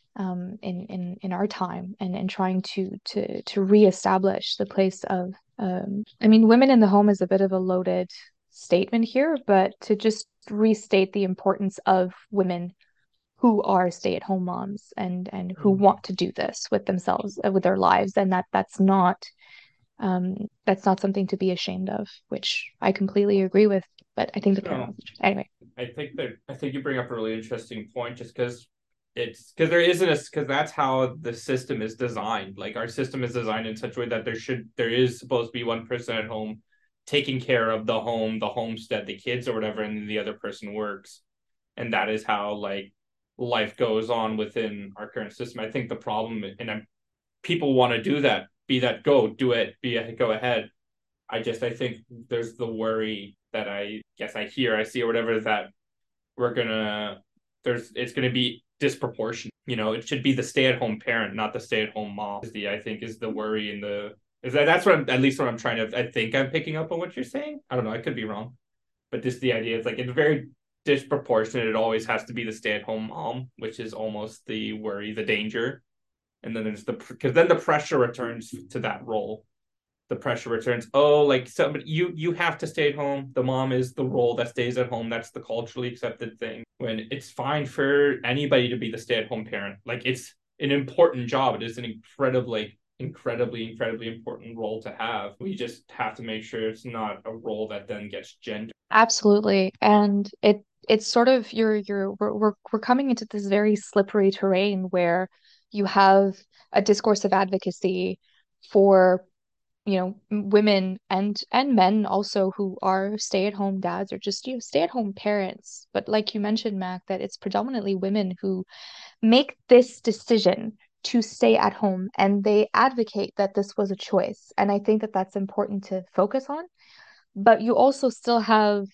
um, in, in in our time, and, and trying to to to reestablish the place of, um, I mean, women in the home is a bit of a loaded statement here, but to just restate the importance of women who are stay-at-home moms, and and who want to do this with themselves, uh, with their lives, and that that's not, um, that's not something to be ashamed of, which I completely agree with. But I think the No, parallels, anyway. I think that I think you bring up a really interesting point, just because it's because there isn't a because that's how the system is designed. Like our system is designed in such a way that there should there is supposed to be one person at home taking care of the home, the homestead, the kids or whatever, and then the other person works. And that is how like life goes on within our current system. I think the problem, and I'm, people want to do that, be that go do it, be a, go ahead. I just I think there's the worry that I guess I hear, I see, or whatever, that we're gonna there's it's gonna be disproportionate. You know, it should be the stay-at-home parent, not the stay-at-home mom. Is the I think is the worry, and the is that that's what I'm, at least what I'm trying to I think I'm picking up on what you're saying. I don't know, I could be wrong, but just the idea is like it's very disproportionate. It always has to be the stay-at-home mom, which is almost the worry, the danger, and then there's the because then the pressure returns to that role. The pressure returns. Oh, like somebody, you you have to stay at home. The mom is the role that stays at home. That's the culturally accepted thing. When it's fine for anybody to be the stay-at-home parent. Like it's an important job. It is an incredibly, incredibly, incredibly important role to have. We just have to make sure it's not a role that then gets gendered. Absolutely. And it it's sort of you're you're we're we're we're coming into this very slippery terrain where you have a discourse of advocacy for, you know, women and and men also who are stay-at-home dads, or just, you know, stay-at-home parents. But like you mentioned, Mac, that it's predominantly women who make this decision to stay at home, and they advocate that this was a choice. And I think that that's important to focus on. But you also still have,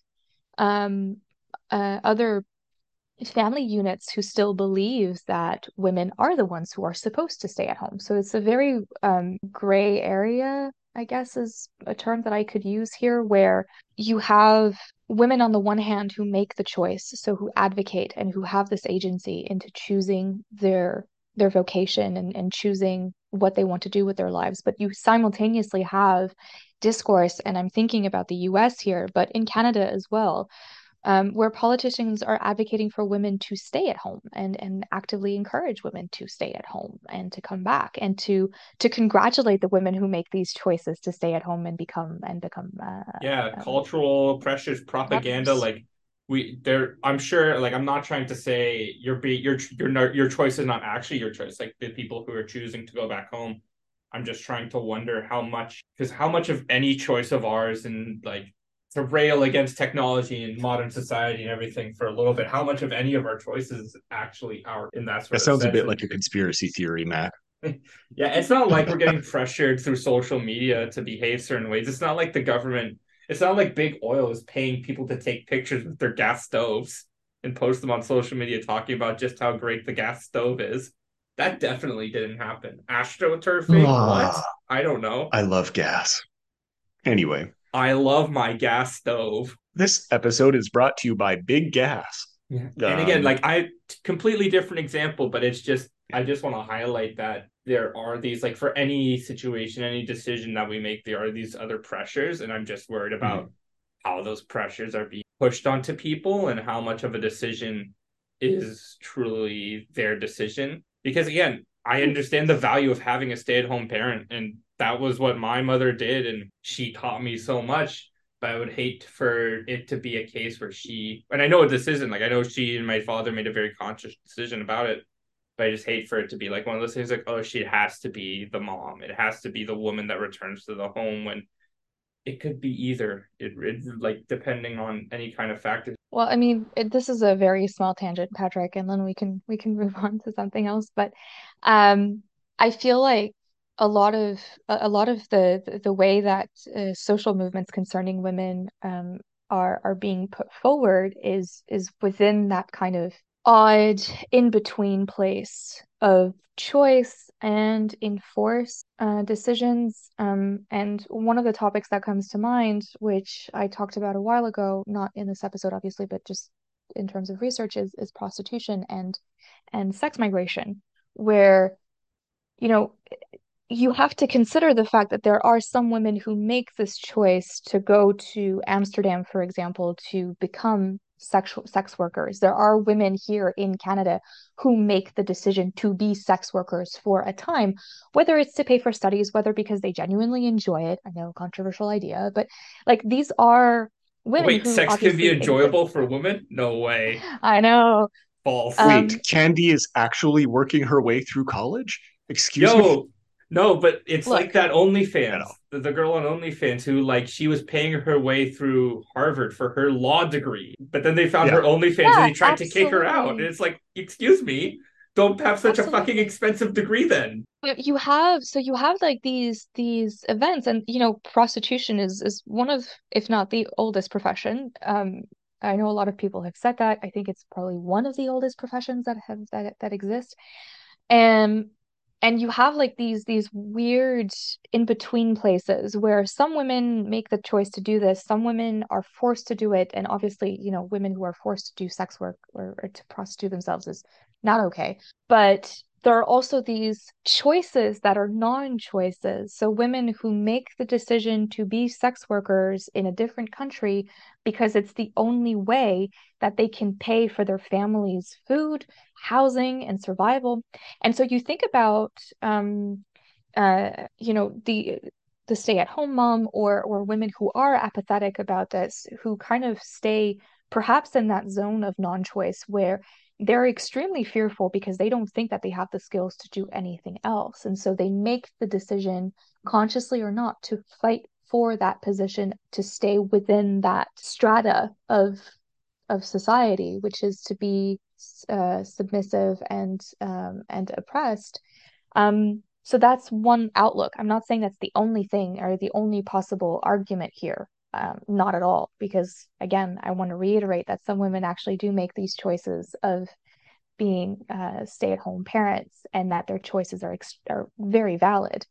um, uh, other family units who still believes that women are the ones who are supposed to stay at home. So it's a very, um, gray area I guess is a term that I could use here, where you have women on the one hand who make the choice, so who advocate and who have this agency into choosing their their vocation and, and choosing what they want to do with their lives. But you simultaneously have discourse, and I'm thinking about the U S here, but in Canada as well, um, where politicians are advocating for women to stay at home and and actively encourage women to stay at home and to come back and to to congratulate the women who make these choices to stay at home and become and become uh, Yeah, uh, cultural pressures, propaganda, mothers. like we there I'm sure like I'm not trying to say your be your your not your choice is not actually your choice. Like the people who are choosing to go back home. I'm just trying to wonder how much because how much of any choice of ours and like to rail against technology and modern society and everything for a little bit, how much of any of our choices actually are in that That sort of sounds a bit setting? like a conspiracy theory, Matt. Yeah, it's not like we're getting pressured through social media to behave certain ways. It's not like the government, it's not like big oil is paying people to take pictures with their gas stoves and post them on social media talking about just how great the gas stove is. That definitely didn't happen. Astroturfing? What? Ah, I don't know. I love gas. Anyway, I love my gas stove. this episode is brought to you by Big Gas. Yeah. And again, Um, like I completely different example, but it's just I just want to highlight that there are these like for any situation, any decision that we make, there are these other pressures, and I'm just worried about mhm. how those pressures are being pushed onto people and how much of a decision is truly their decision. Because again, I understand the value of having a stay-at-home parent, and that was what my mother did, and she taught me so much, but I would hate for it to be a case where she, and I know this isn't like I know she and my father made a very conscious decision about it, but I just hate for it to be like one of those things like, oh, she has to be the mom. It has to be the woman that returns to the home when it could be either. It, it like depending on any kind of factor. Well, I mean, it, this is a very small tangent, Patrick, and then we can we can move on to something else. But um, I feel like a lot of a, a lot of the the, the way that uh, social movements concerning women um, are are being put forward is is within that kind of odd in between place of choice and enforce uh, decisions. Um, and one of the topics that comes to mind, which I talked about a while ago, not in this episode, obviously, but just in terms of research, is is prostitution and and sex migration, where, you know, you have to consider the fact that there are some women who make this choice to go to Amsterdam, for example, to become sexual sex workers. There are women here in Canada who make the decision to be sex workers for a time, whether it's to pay for studies, whether because they genuinely enjoy it. I know, controversial idea, but like these are women Wait, who sex can be obviously exist. enjoyable for women? No way. I know. False. Wait, Um, Candy is actually working her way through college? Excuse me? Yo, no, but it's like look, that I know. OnlyFans, the, the girl on OnlyFans who like she was paying her way through Harvard for her law degree, but then they found her Yeah. OnlyFans and yeah, they tried to kick her out. And absolutely. it's like, excuse me, don't have such a fucking Absolutely. expensive degree then. But you have so you have like these these events, and you know prostitution is is one of, if not the oldest profession. um I know a lot of people have said that. I think it's probably one of the oldest professions that have that that exist. And and you have like these these weird in between places where some women make the choice to do this, some women are forced to do it, and obviously, you know, women who are forced to do sex work or, or to prostitute themselves is not okay. But there are also these choices that are non-choices. So women who make the decision to be sex workers in a different country because it's the only way that they can pay for their family's food, housing, and survival. And so you think about, um, uh, you know, the the stay-at-home mom or or women who are apathetic about this, who kind of stay perhaps in that zone of non-choice where they're extremely fearful because they don't think that they have the skills to do anything else. And so they make the decision, consciously or not, to fight for that position, to stay within that strata of of society, which is to be uh, submissive and um, and oppressed. Um, so that's one outlook. I'm not saying that's the only thing or the only possible argument here. Um, not at all, because again, I want to reiterate that some women actually do make these choices of being uh, stay-at-home parents, and that their choices are ex- are very valid.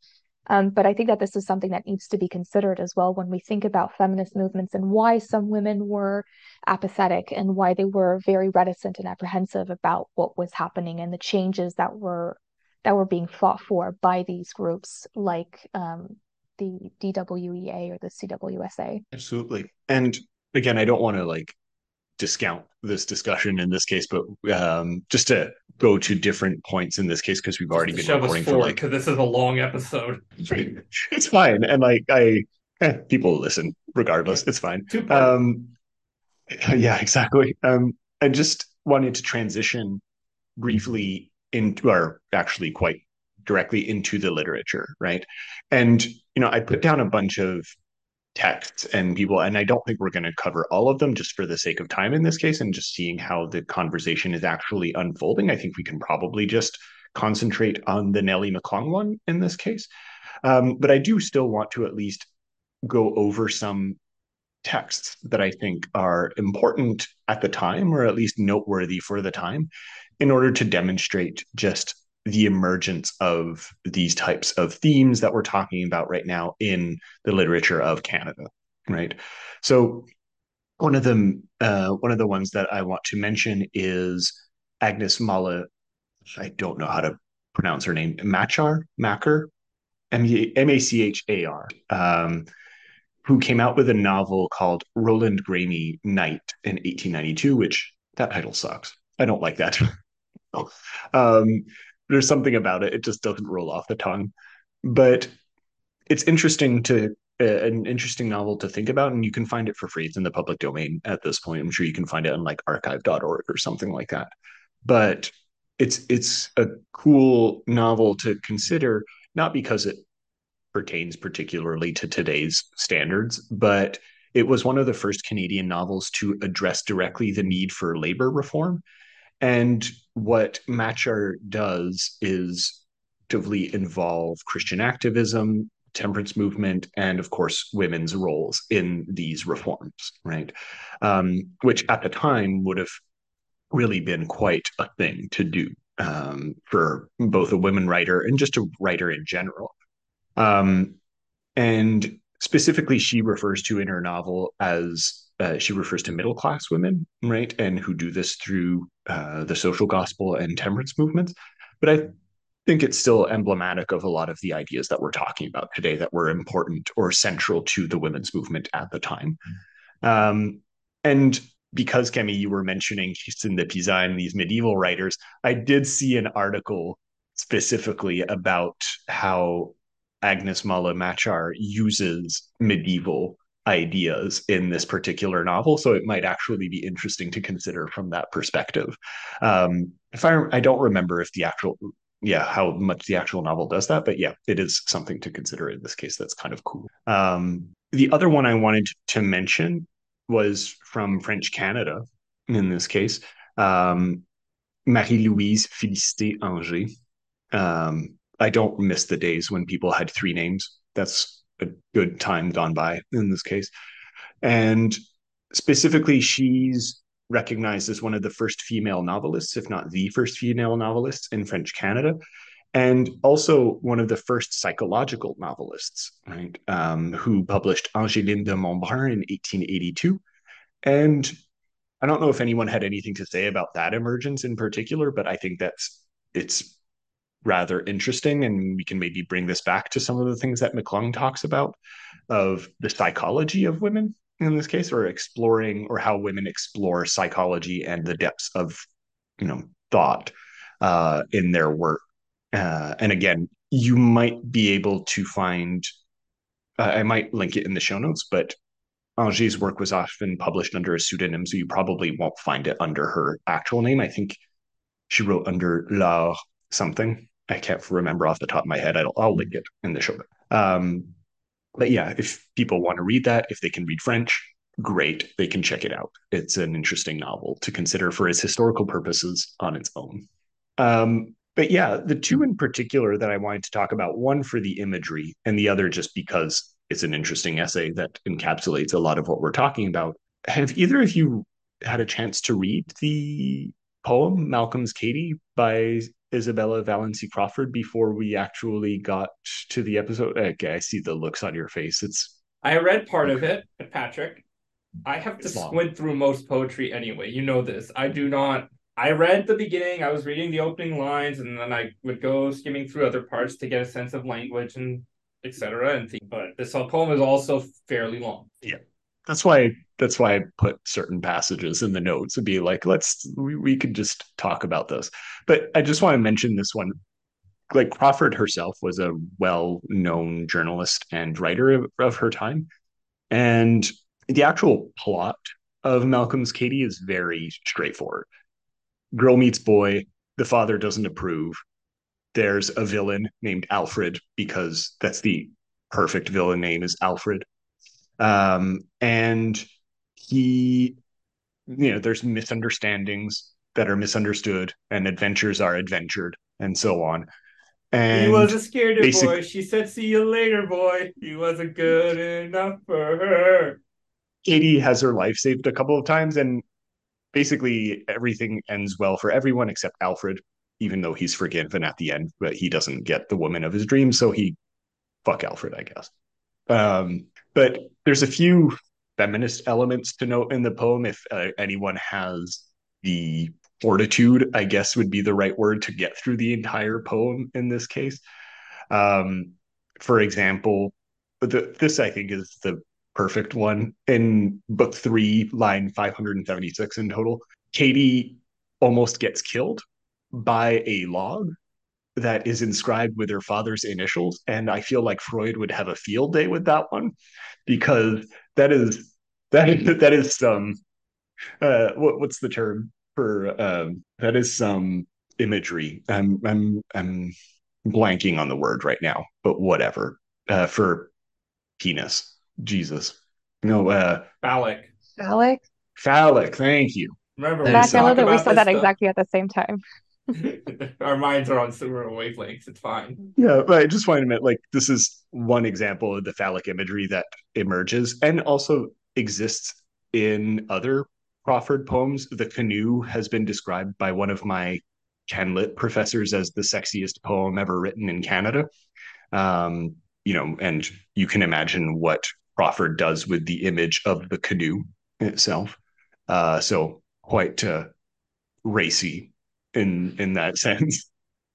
Um, but I think that this is something that needs to be considered as well when we think about feminist movements and why some women were apathetic and why they were very reticent and apprehensive about what was happening and the changes that were that were being fought for by these groups like um, the D W E A or the C W S A. Absolutely. And again, I don't want to like discount this discussion in this case, but um, just to go to different points in this case, because we've Just already to been shove us recording for forward, like, because this is a long episode. it's fine. And like, I, eh, people listen regardless. Yeah. It's fine. Two part. Um, yeah, exactly. Um, I just wanted to transition briefly into, or actually quite directly into the literature, right? And, you know, I put down a bunch of texts and people, and I don't think we're going to cover all of them just for the sake of time in this case and just seeing how the conversation is actually unfolding. I think we can probably just concentrate on the Nellie McClung one in this case. Um, but I do still want to at least go over some texts that I think are important at the time, or at least noteworthy for the time, in order to demonstrate just the emergence of these types of themes that we're talking about right now in the literature of Canada, right? So one of them, uh, one of the ones that I want to mention is Agnes Mala. I don't know how to pronounce her name. Machar, Macher, M A C H A R. Um, who came out with a novel called Roland Graeme Knight in eighteen ninety-two, which that title sucks. I don't like that. um, there's something about it. It just doesn't roll off the tongue. But it's interesting to uh, an interesting novel to think about, and you can find it for free. It's in the public domain at this point. I'm sure you can find it on like archive dot org or something like that. But it's it's a cool novel to consider, not because it pertains particularly to today's standards, but it was one of the first Canadian novels to address directly the need for labor reform. And what Machar does is actively involve Christian activism, temperance movement, and of course, women's roles in these reforms, right? Um, which at the time would have really been quite a thing to do um, for both a women writer and just a writer in general. Um, and specifically, she refers to in her novel as uh, she refers to middle class women, right? And who do this through uh, the social gospel and temperance movements. But I think it's still emblematic of a lot of the ideas that we're talking about today that were important or central to the women's movement at the time. Um, and because, Kemi, you were mentioning Tristan de Pisa and these medieval writers, I did see an article specifically about how Agnes Mala Machar uses medieval ideas in this particular novel. So it might actually be interesting to consider from that perspective. Um, if I, I don't remember if the actual, yeah, how much the actual novel does that, but yeah, it is something to consider in this case. That's kind of cool. Um, the other one I wanted to mention was from French Canada in this case, um, Marie-Louise Félicité Anger. Um, I don't miss the days when people had three names. That's a good time gone by in this case. And specifically, she's recognized as one of the first female novelists, if not the first female novelist in French Canada, and also one of the first psychological novelists, right? Um, who published Angeline de Montbrun in eighteen eighty-two. And I don't know if anyone had anything to say about that emergence in particular, but I think that's it's rather interesting, and we can maybe bring this back to some of the things that McClung talks about of the psychology of women in this case, or exploring or how women explore psychology and the depths of you know thought uh, in their work. Uh, and again, you might be able to find. Uh, I might link it in the show notes, but Anger's work was often published under a pseudonym, so you probably won't find it under her actual name. I think she wrote under La something. I can't remember off the top of my head. I'll, I'll link it in the show. Um, but yeah, if people want to read that, if they can read French, great. They can check it out. It's an interesting novel to consider for its historical purposes on its own. Um, but yeah, the two in particular that I wanted to talk about, one for the imagery and the other just because it's an interesting essay that encapsulates a lot of what we're talking about. Have either of you had a chance to read the poem Malcolm's Katie by Isabella Valency Crawford before we actually got to the episode? Okay, I see the looks on your face. It's I read part of okay. it, Patrick. I have to It's long. squint through most poetry anyway. You know this. I do not. I read the beginning. I was reading the opening lines, and then I would go skimming through other parts to get a sense of language and et cetera. And think, but this poem is also fairly long. Yeah, that's why that's why I put certain passages in the notes and be like, let's we, we could just talk about this. But I just want to mention this one. Like Crawford herself was a well-known journalist and writer of, of her time, and the actual plot of Malcolm's Katie is very straightforward. Girl meets boy, the father doesn't approve. There's a villain named Alfred because that's the perfect villain name is Alfred. Um, and he, you know, there's misunderstandings that are misunderstood and adventures are adventured and so on. He And was a scaredy basic, boy. She said, "See you later, boy." He wasn't good enough for her. Katie has her life saved a couple of times, and basically everything ends well for everyone except Alfred, even though he's forgiven at the end, but he doesn't get the woman of his dreams, so he fuck Alfred, I guess. Um, but there's a few feminist elements to note in the poem. If uh, anyone has the fortitude, I guess would be the right word to get through the entire poem in this case. Um, for example, the, this I think is the perfect one in book three, line five hundred seventy-six in total. Katie almost gets killed by a log that is inscribed with her father's initials. And I feel like Freud would have a field day with that one because that is that is that is some uh what, what's the term for um that is some imagery. I'm I'm I'm blanking on the word right now, but whatever. Uh for penis. Jesus. No, uh Phallic. Alex, phallic, thank you. Remember, That we is Zach, I some love talk that we about said this that stuff. exactly at the same time. Our minds are on similar wavelengths. It's fine. Yeah, but I just wanted to admit, like, this is one example of the phallic imagery that emerges and also exists in other Crawford poems. The Canoe has been described by one of my Kenlit professors as the sexiest poem ever written in Canada. Um, you know, and you can imagine what Crawford does with the image of the canoe itself. Uh, so quite uh, racy in in that sense.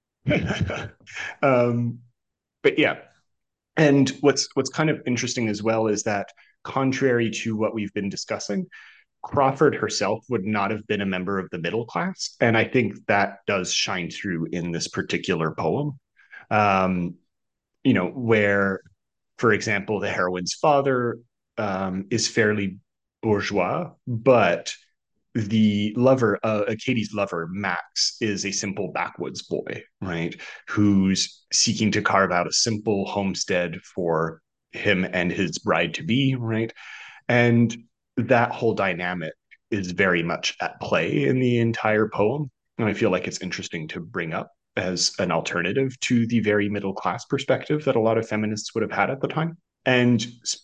um, but yeah, and what's what's kind of interesting as well is that contrary to what we've been discussing, Crawford herself would not have been a member of the middle class, and I think that does shine through in this particular poem. Um, you know, where, for example, the heroine's father um, is fairly bourgeois, but the lover, uh, Katie's lover, Max, is a simple backwoods boy, right? Who's seeking to carve out a simple homestead for him and his bride to be, right? And that whole dynamic is very much at play in the entire poem. And I feel like it's interesting to bring up as an alternative to the very middle class perspective that a lot of feminists would have had at the time. And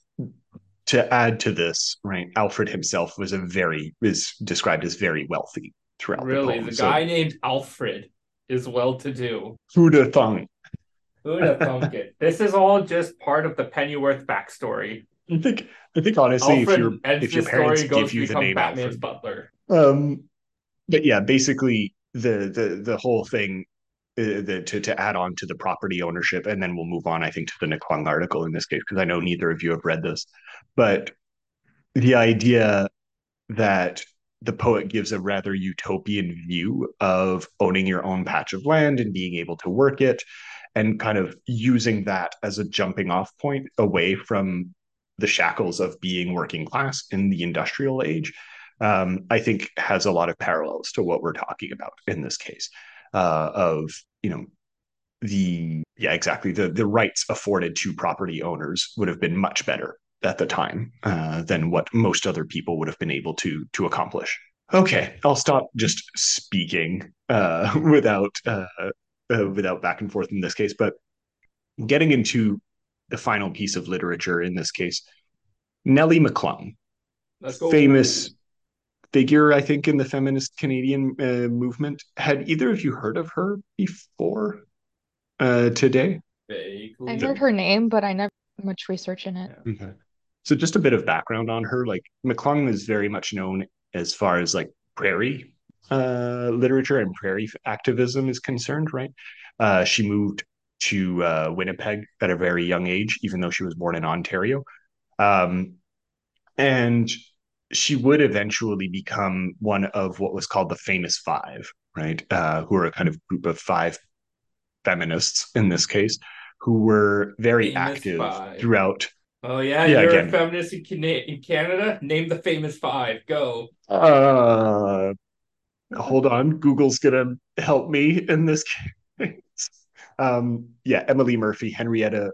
to add to this, right, Alfred himself was a very is described as very wealthy throughout the Really, poem. the So guy named Alfred is well-to-do. who'd have thunk? Who'd have thunk it? This is all just part of the Pennyworth backstory. I think I think honestly, if your Alfred ends if your the parents story, goes give to you the become name Batman's Alfred, butler. um, but yeah, basically the the the whole thing uh, the, to to add on to the property ownership, and then we'll move on, I think, to the Nick Kwong article in this case because I know neither of you have read this, but the idea that the poet gives a rather utopian view of owning your own patch of land and being able to work it and kind of using that as a jumping off point away from the shackles of being working class in the industrial age, um, I think has a lot of parallels to what we're talking about in this case uh, of, you know, the, yeah, exactly. The, the rights afforded to property owners would have been much better at the time uh, than what most other people would have been able to to accomplish. Okay, I'll stop just speaking uh, without uh, uh, without back and forth in this case, but getting into the final piece of literature in this case, Nellie McClung, Let's go. famous figure, I think, in the feminist Canadian uh, movement. Had either of you heard of her before uh, today? I Vaguely. heard her name, but I never did much research in it. Yeah. Okay. So just a bit of background on her. Like McClung is very much known as far as like prairie uh, literature and prairie activism is concerned, right? Uh, she moved to uh, Winnipeg at a very young age, even though she was born in Ontario. Um, and she would eventually become one of what was called the Famous Five, right? Uh, who are a kind of group of five feminists in this case, who were very Famous active five. throughout. Oh yeah, Yeah, you're a again, feminist in, Cana- in Canada. Name the famous five. Go. uh, hold on, Google's gonna help me in this case. Um, yeah, Emily Murphy, Henrietta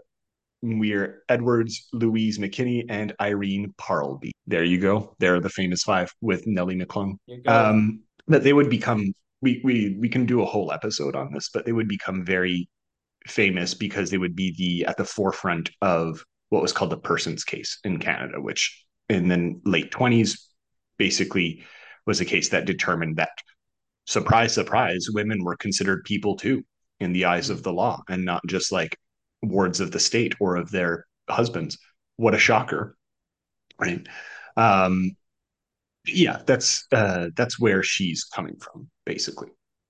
Weir Edwards, Louise McKinney, and Irene Parlby. There you go. They're the famous five with Nellie McClung. You go. Um, but they would become we we we can do a whole episode on this, but they would become very famous because they would be the at the forefront of what was called the Persons case in Canada, which in the late twenties basically was a case that determined that, surprise, surprise, women were considered people too in the eyes of Mm. the law and not just like wards of the state or of their husbands. What a shocker, right? Um, yeah, that's uh, that's where she's coming from, basically.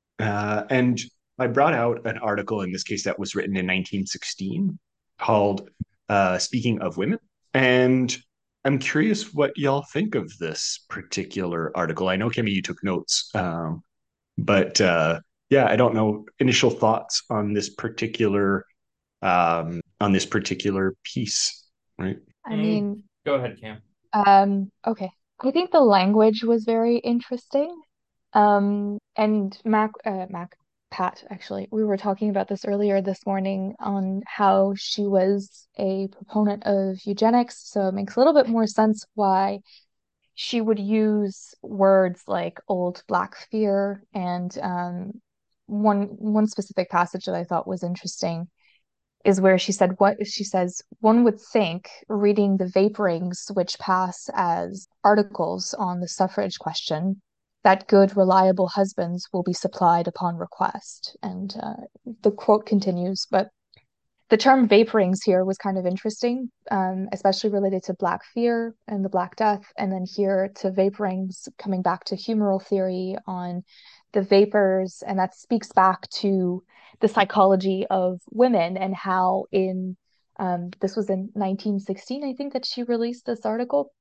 Uh, and I brought out an article in this case that was written in nineteen sixteen called uh, Speaking of Women. And I'm curious what y'all think of this particular article. I know, Kimmy, you took notes, um, but uh, yeah, I don't know initial thoughts on this particular um, on this particular piece, right? I Mm. mean, Go ahead, Cam. um, okay. I think the language was very interesting. Um, and Mac, uh, Mac, Pat, actually, we were talking about this earlier this morning on how she was a proponent of eugenics. So it makes a little bit more sense why she would use words like old black fear and um, one one specific passage that I thought was interesting is where she said what she says one would think reading the vaporings which pass as articles on the suffrage question that good reliable husbands will be supplied upon request and uh, the quote continues but the term vaporings here was kind of interesting, um, especially related to Black fear and the Black Death, and then here to vaporings coming back to humoral theory on the vapors, and that speaks back to the psychology of women and how in um, this was in nineteen sixteen, I think that she released this article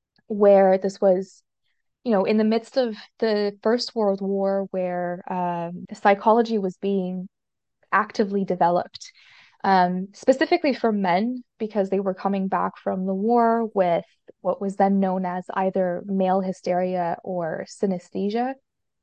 where this was, you know, in the midst of the First World War, where um, psychology was being actively developed, um, specifically for men, because they were coming back from the war with what was then known as either male hysteria or synesthesia.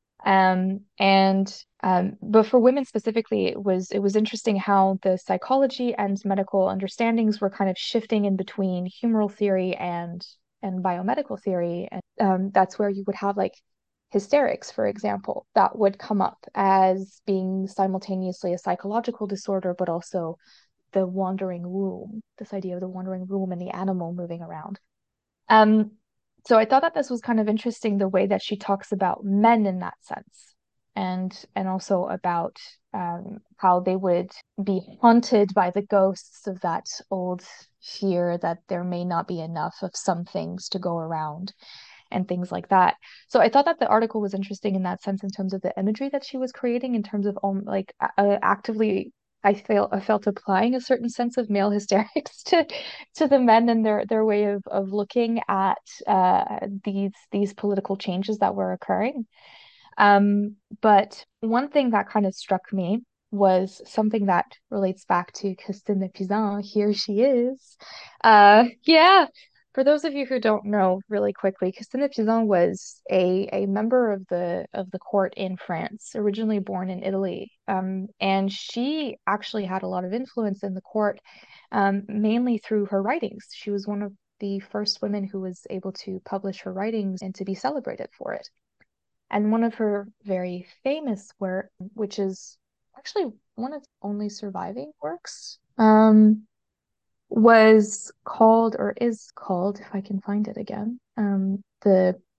Um, and um, but for women specifically, it was it was interesting how the psychology and medical understandings were kind of shifting in between humoral theory and and biomedical theory. And um, that's where you would have like hysterics, for example, that would come up as being simultaneously a psychological disorder, but also the wandering womb, this idea of the wandering womb and the animal moving around. Um, so I thought that this was kind of interesting the way that she talks about men in that sense, and and also about um, how they would be haunted by the ghosts of that old fear that there may not be enough of some things to go around and things like that. So I thought that the article was interesting in that sense in terms of the imagery that she was creating in terms of um, like uh, actively I felt I felt applying a certain sense of male hysterics to to the men and their their way of of looking at uh, these these political changes that were occurring. Um, but one thing that kind of struck me was something that relates back to Christine de Pizan. Here she is. Uh, yeah. For those of you who don't know, really quickly, Christine de Pizan was a, a member of the of the court in France, originally born in Italy. Um, and she actually had a lot of influence in the court, um, mainly through her writings. She was one of the first women who was able to publish her writings and to be celebrated for it. And one of her very famous work, which is actually one of the only surviving works, um, was called or is called, if I can find it again, um, the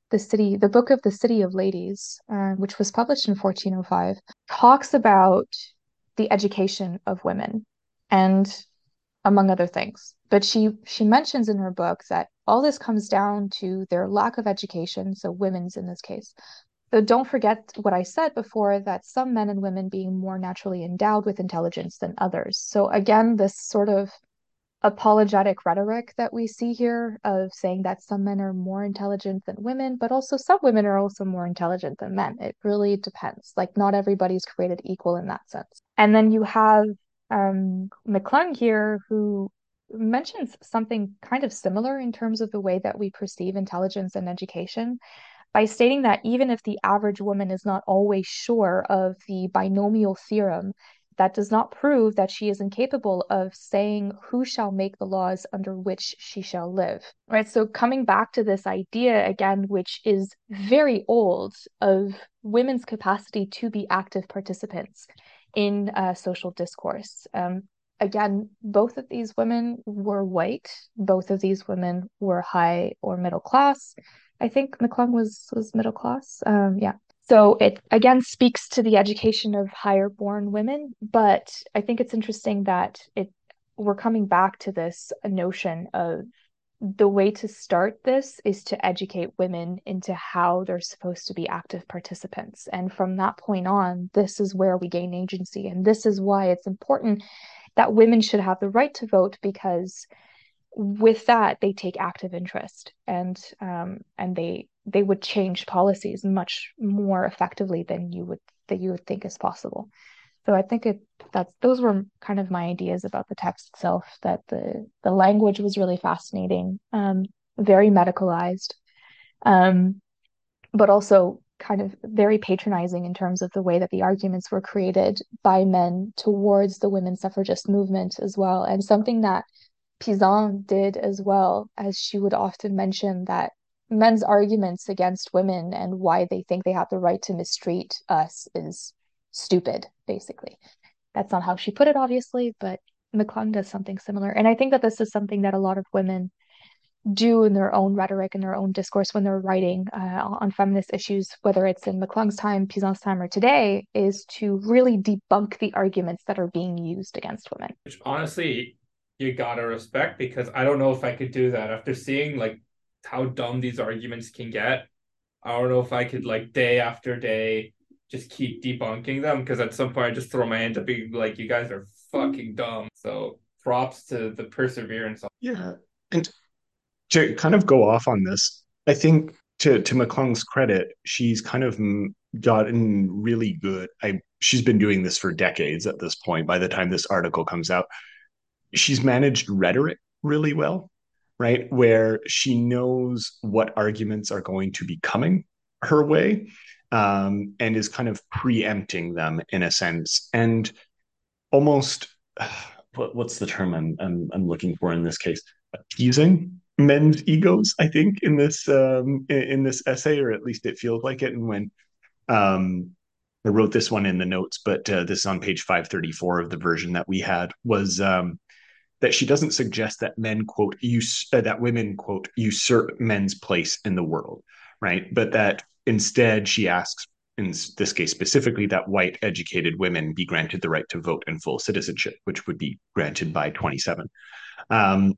the city, the book of the City of Ladies, uh, which was published in fourteen oh five, talks about the education of women and among other things. But she she mentions in her book that all this comes down to their lack of education, so women's in this case. So don't forget what I said before, that some men and women being more naturally endowed with intelligence than others. So again, this sort of apologetic rhetoric that we see here of saying that some men are more intelligent than women, but also some women are also more intelligent than men. It really depends. Like, not everybody's created equal in that sense. And then you have um, McClung here, who mentions something kind of similar in terms of the way that we perceive intelligence and education, by stating that even if the average woman is not always sure of the binomial theorem, that does not prove that she is incapable of saying who shall make the laws under which she shall live. Right? So coming back to this idea again, which is very old, of women's capacity to be active participants in uh, social discourse. Um, again, both of these women were white. Both of these women were high or middle class. I think McClung was was middle class. Um, yeah. So it again speaks to the education of higher born women, but I think it's interesting that it we're coming back to this notion of the way to start this is to educate women into how they're supposed to be active participants. And from that point on, this is where we gain agency. And this is why it's important that women should have the right to vote, because with that they take active interest, and um, and they they would change policies much more effectively than you would that you would think is possible. So I think it that's those were kind of my ideas about the text itself. That the the language was really fascinating, um, very medicalized, um, but also kind of very patronizing in terms of the way that the arguments were created by men towards the women's suffragist movement as well, and something that Pizan did as well, as she would often mention that men's arguments against women and why they think they have the right to mistreat us is stupid, basically. That's not how she put it, obviously, but McClung does something similar. And I think that this is something that a lot of women do in their own rhetoric and their own discourse when they're writing uh, on feminist issues, whether it's in McClung's time, Pizan's time, or today, is to really debunk the arguments that are being used against women. Which honestly, you gotta respect, because I don't know if I could do that after seeing like how dumb these arguments can get. I don't know if I could like day after day just keep debunking them, because at some point I just throw my hand up being like, you guys are fucking dumb. So props to the perseverance. Yeah. And to kind of go off on this, I think to to McClung's credit, she's kind of gotten really good. I she's been doing this for decades at this point. By the time this article comes out, she's managed rhetoric really well, right? Where she knows what arguments are going to be coming her way, um, and is kind of preempting them in a sense, and almost what, what's the term I'm, I'm I'm looking for in this case? Appeasing men's egos, I think, in this um, in, in this essay, or at least it feels like it. And when um, I wrote this one in the notes, but uh, this is on page five thirty-four of the version that we had, was um, that she doesn't suggest that men, quote, use, uh, that women, quote, usurp men's place in the world, right? But that instead she asks, in this case specifically, that white educated women be granted the right to vote and full citizenship, which would be granted by twenty-seven. Um,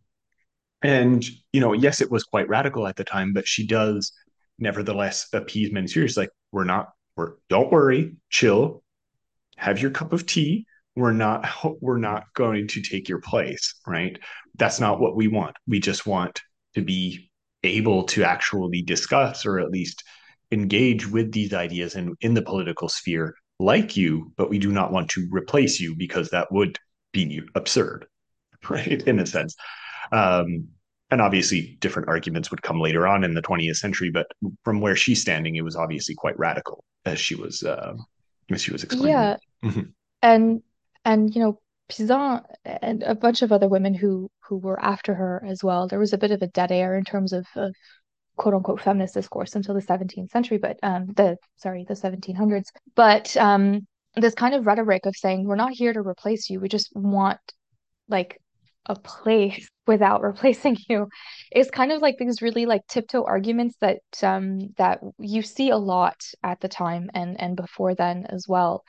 and, you know, yes, it was quite radical at the time, but she does nevertheless appease men. Seriously, like, we're not, we're, don't worry, chill, have your cup of tea. We're not, we're not going to take your place, right? That's not what we want. We just want to be able to actually discuss, or at least engage with these ideas in, in the political sphere like you, but we do not want to replace you, because that would be absurd, right? In a sense. Um, and obviously different arguments would come later on in the twentieth century, but from where she's standing, it was obviously quite radical as she was, uh, as she was explaining. Yeah, Mm-hmm. and and you know, Pizan and a bunch of other women who who were after her as well. There was a bit of a dead air in terms of, of quote unquote feminist discourse until the seventeenth century, but um the sorry, the seventeen hundreds. But um this kind of rhetoric of saying we're not here to replace you, we just want like a place without replacing you is kind of like these really like tiptoe arguments that um that you see a lot at the time and and before then as well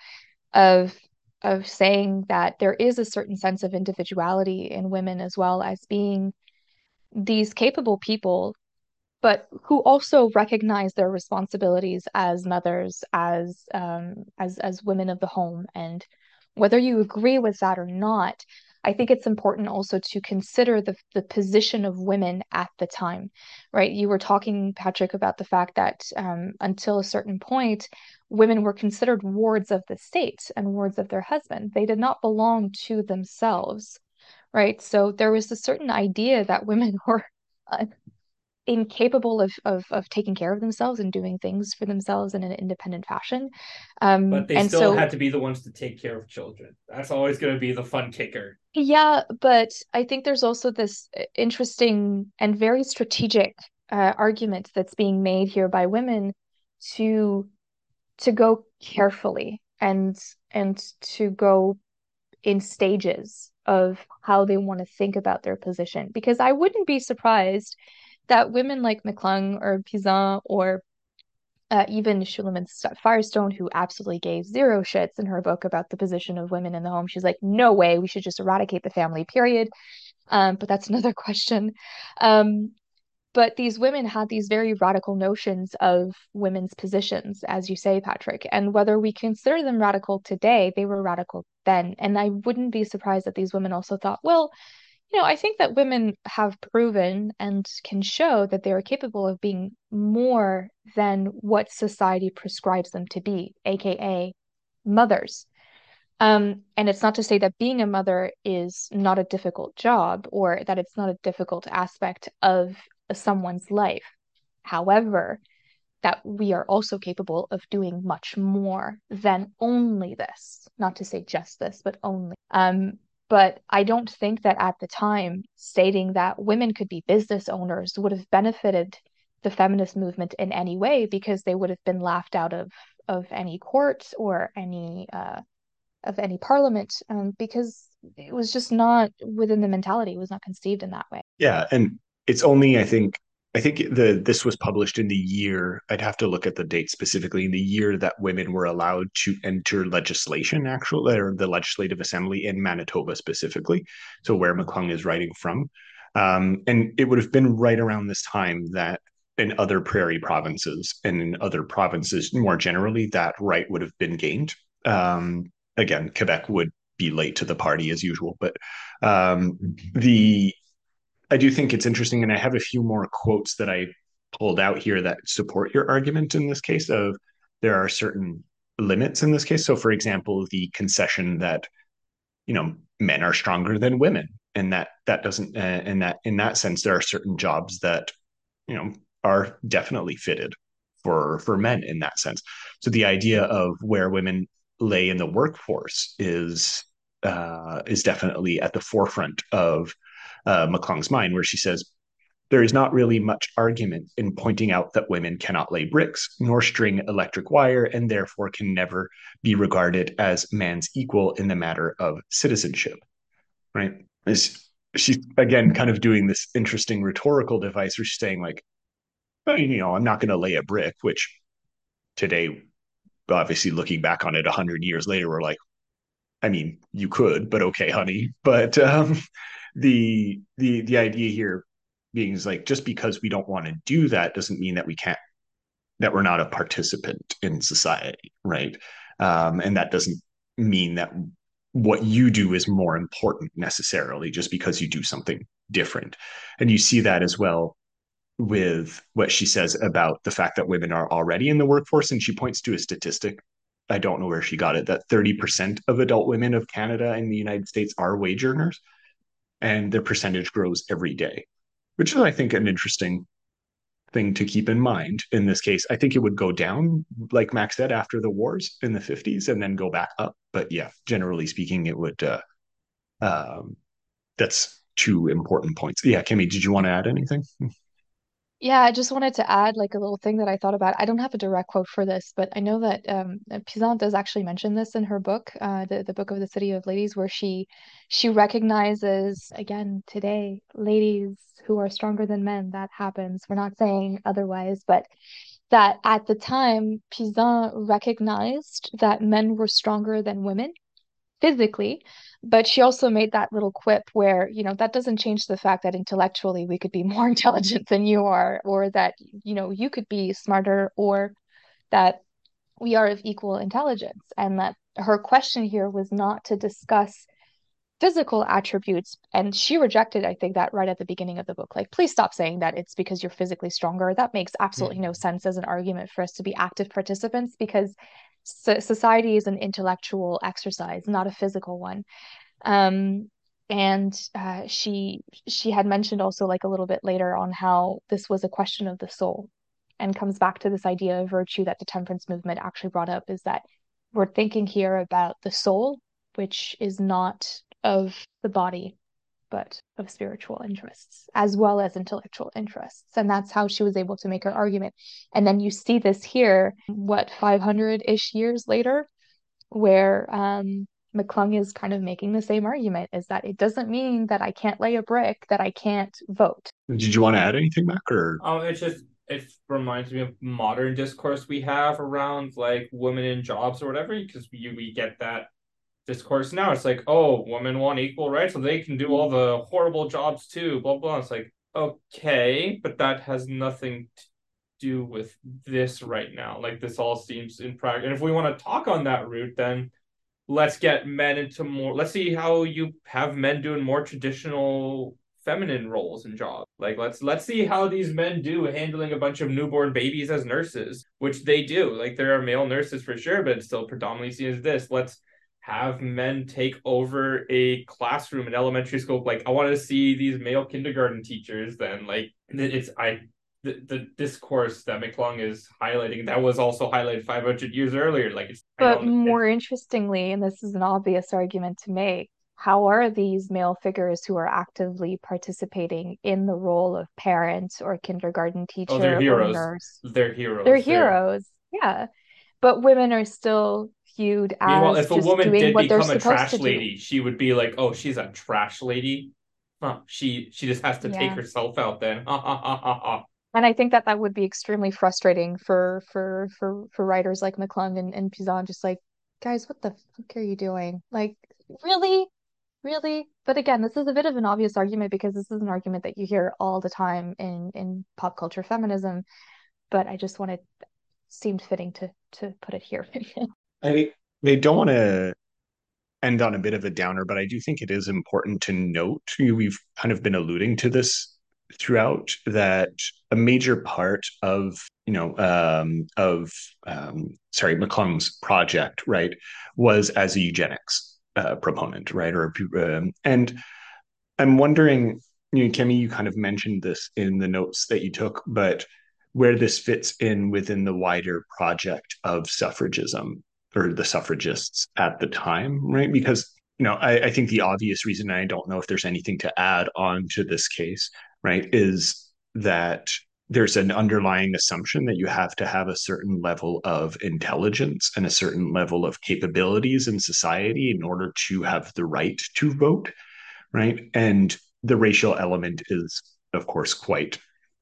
of of saying that there is a certain sense of individuality in women as well as being these capable people, but who also recognize their responsibilities as mothers, as um, as as women of the home. And whether you agree with that or not, I think it's important also to consider the the position of women at the time, right? You were talking, Patrick, about the fact that um, until a certain point, women were considered wards of the state and wards of their husband. They did not belong to themselves, right? So there was a certain idea that women were uh, incapable of, of of taking care of themselves and doing things for themselves in an independent fashion. But Um, they and still so, had to be the ones to take care of children. That's always going to be the fun kicker. yeah, but I think there's also this uh, interesting and very strategic uh, argument that's being made here by women to to go carefully and and to go in stages of how they want to think about their position. Because I wouldn't be surprised that women like McClung or Pizan or uh, even Shulamit Firestone, who absolutely gave zero shits in her book about the position of women in the home. She's like, no way, we should just eradicate the family, period. Um, but that's another question. Um, but these women had these very radical notions of women's positions, as you say, Patrick. And whether we consider them radical today, they were radical then. And I wouldn't be surprised that these women also thought, well, you know, I think that women have proven and can show that they are capable of being more than what society prescribes them to be, aka mothers. Um, and it's not to say that being a mother is not a difficult job or that it's not a difficult aspect of someone's life. However, that we are also capable of doing much more than only this. Not to say just this, but only. Um, but I don't think that at the time, stating that women could be business owners would have benefited the feminist movement in any way because they would have been laughed out of of any court or any uh, of any parliament um, because it was just not within the mentality. It was not conceived in that way. Yeah, and it's only I think I think the this was published in the year. I'd have to look at the date specifically in the year that women were allowed to enter legislation, actually, or the Legislative Assembly in Manitoba specifically. So where McClung is writing from, um, and it would have been right around this time that in other prairie provinces and in other provinces more generally that right would have been gained. Um, again, Quebec would be late to the party as usual, but um, the I do think it's interesting, and I have a few more quotes that I pulled out here that support your argument in this case of there are certain limits in this case. So, for example, the concession that you know men are stronger than women, and that that doesn't, uh, and that in that sense, there are certain jobs that you know are definitely fitted for for men in that sense. So, the idea of where women lay in the workforce is uh, is definitely at the forefront of uh, McClung's mind, where she says, there is not really much argument in pointing out that women cannot lay bricks nor string electric wire and therefore can never be regarded as man's equal in the matter of citizenship, right? Is she's again kind of doing this interesting rhetorical device where she's saying like, oh, you know, I'm not going to lay a brick, which today, obviously looking back on it a hundred years later, we're like, I mean, you could, but okay, honey. But um, the the the idea here being is like just because we don't want to do that doesn't mean that we can't that we're not a participant in society, right? Um, and that doesn't mean that what you do is more important necessarily just because you do something different. And you see that as well with what she says about the fact that women are already in the workforce. And she points to a statistic. I don't know where she got it, that thirty percent of adult women of Canada and the United States are wage earners, and their percentage grows every day, which is, I think, an interesting thing to keep in mind in this case. I think it would go down, like Max said, after the wars in the fifties and then go back up. But yeah, generally speaking, it would. Uh, um, that's two important points. Yeah, Kimmy, did you want to add anything? Yeah, I just wanted to add like a little thing that I thought about. I don't have a direct quote for this, but I know that um, Pizan does actually mention this in her book, uh, the the book of the City of Ladies, where she she recognizes again today ladies who are stronger than men. That happens. We're not saying otherwise, but that at the time, Pizan recognized that men were stronger than women physically, but she also made that little quip where, you know, that doesn't change the fact that intellectually we could be more intelligent than you are, or that, you know, you could be smarter, or that we are of equal intelligence. And that her question here was not to discuss physical attributes. And she rejected, I think, that right at the beginning of the book. Like, please stop saying that it's because you're physically stronger. That makes absolutely no sense as an argument for us to be active participants because so- society is an intellectual exercise, not a physical one. Um, and uh, she she had mentioned also like a little bit later on how this was a question of the soul, and comes back to this idea of virtue that the temperance movement actually brought up, is that we're thinking here about the soul, which is not of the body, but of spiritual interests as well as intellectual interests. And that's how she was able to make her argument. And then you see this here, what, five hundred-ish years later, where um, McClung is kind of making the same argument, is that it doesn't mean that I can't lay a brick, that I can't vote. Did you want to add anything, Mac? Or Um, it's just it reminds me of modern discourse we have around like women in jobs or whatever, because we we get that discourse now. It's like, oh, women want equal rights, so they can do all the horrible jobs too, blah blah. It's like, okay, but that has nothing to do with this right now. Like this all seems in practice. And if we want to talk on that route, then let's get men into more. Let's see how you have men doing more traditional feminine roles and jobs. Like let's let's see how these men do handling a bunch of newborn babies as nurses, which they do. Like there are male nurses for sure, but it's still predominantly seen as this. Let's have men take over a classroom in elementary school. Like I want to see these male kindergarten teachers. Then like it's I the, the discourse that McClung is highlighting that was also highlighted five hundred years earlier. Like it's I But don't more interestingly, and this is an obvious argument to make, how are these male figures who are actively participating in the role of parent or kindergarten oh, they're teacher or heroes. nurse? They're They're heroes. They're heroes, yeah. But women are still viewed meanwhile, as if a just woman doing did what they're become a supposed to trash do. lady, she would be like, "Oh, she's a trash lady." Huh. She she just has to take Yeah. herself out then. Ha ha ha ha ha. And I think that that would be extremely frustrating for for for for writers like McClung and, and Pizan, just like, guys, what the fuck are you doing? Like, really? Really? But again, this is a bit of an obvious argument because this is an argument that you hear all the time in in pop culture feminism, but I just wanted seemed fitting to to put it here. I I don't want to end on a bit of a downer, but I do think it is important to note, we've kind of been alluding to this throughout, that a major part of, you know, um, of, um, sorry, McClung's project, right, was as a eugenics uh, proponent, right? Or, um, and I'm wondering, you know, Kemi, you kind of mentioned this in the notes that you took, but where this fits in within the wider project of suffragism or the suffragists at the time, right? Because, you know, I, I think the obvious reason, and I don't know if there's anything to add on to this case, right, is that there's an underlying assumption that you have to have a certain level of intelligence and a certain level of capabilities in society in order to have the right to vote, right? And the racial element is, of course, quite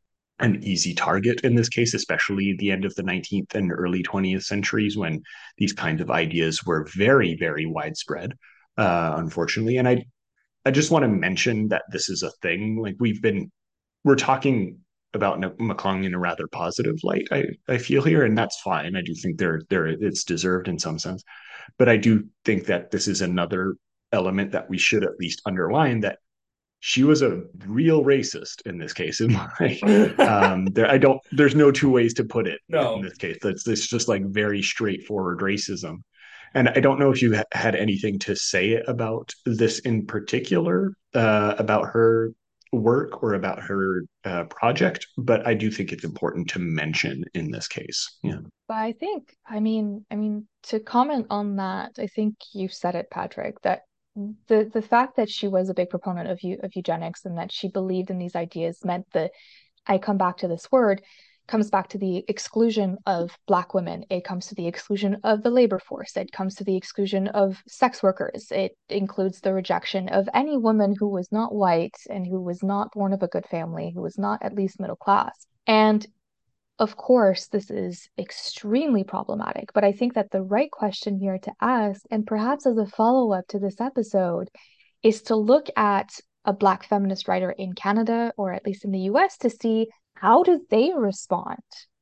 an easy target in this case, especially the end of the nineteenth and early twentieth centuries when these kinds of ideas were very, very widespread, uh, unfortunately. And I, I just want to mention that this is a thing. Like we've been, we're talking about McClung in a rather positive light, I, I feel here, and that's fine. I do think they're, they're, it's deserved in some sense. But I do think that this is another element that we should at least underline, that she was a real racist in this case. And like, um, there, I don't, there's no two ways to put it in No, this case. That's it's just like very straightforward racism. And I don't know if you ha- had anything to say about this in particular, uh, about her work or about her uh, project, but I do think it's important to mention in this case. Yeah. But I think, I mean, I mean, to comment on that, I think you said it, Patrick, that the the fact that she was a big proponent of eu of eugenics and that she believed in these ideas meant the I come back to this word, comes back to the exclusion of Black women. It comes to the exclusion of the labor force. It comes to the exclusion of sex workers. It includes the rejection of any woman who was not white and who was not born of a good family, who was not at least middle class. And of course, this is extremely problematic, but I think that the right question here to ask, and perhaps as a follow-up to this episode, is to look at a Black feminist writer in Canada, or at least in the U S, to see how do they respond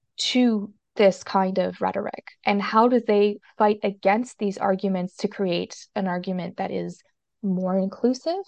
to this kind of rhetoric, and how do they fight against these arguments to create an argument that is more inclusive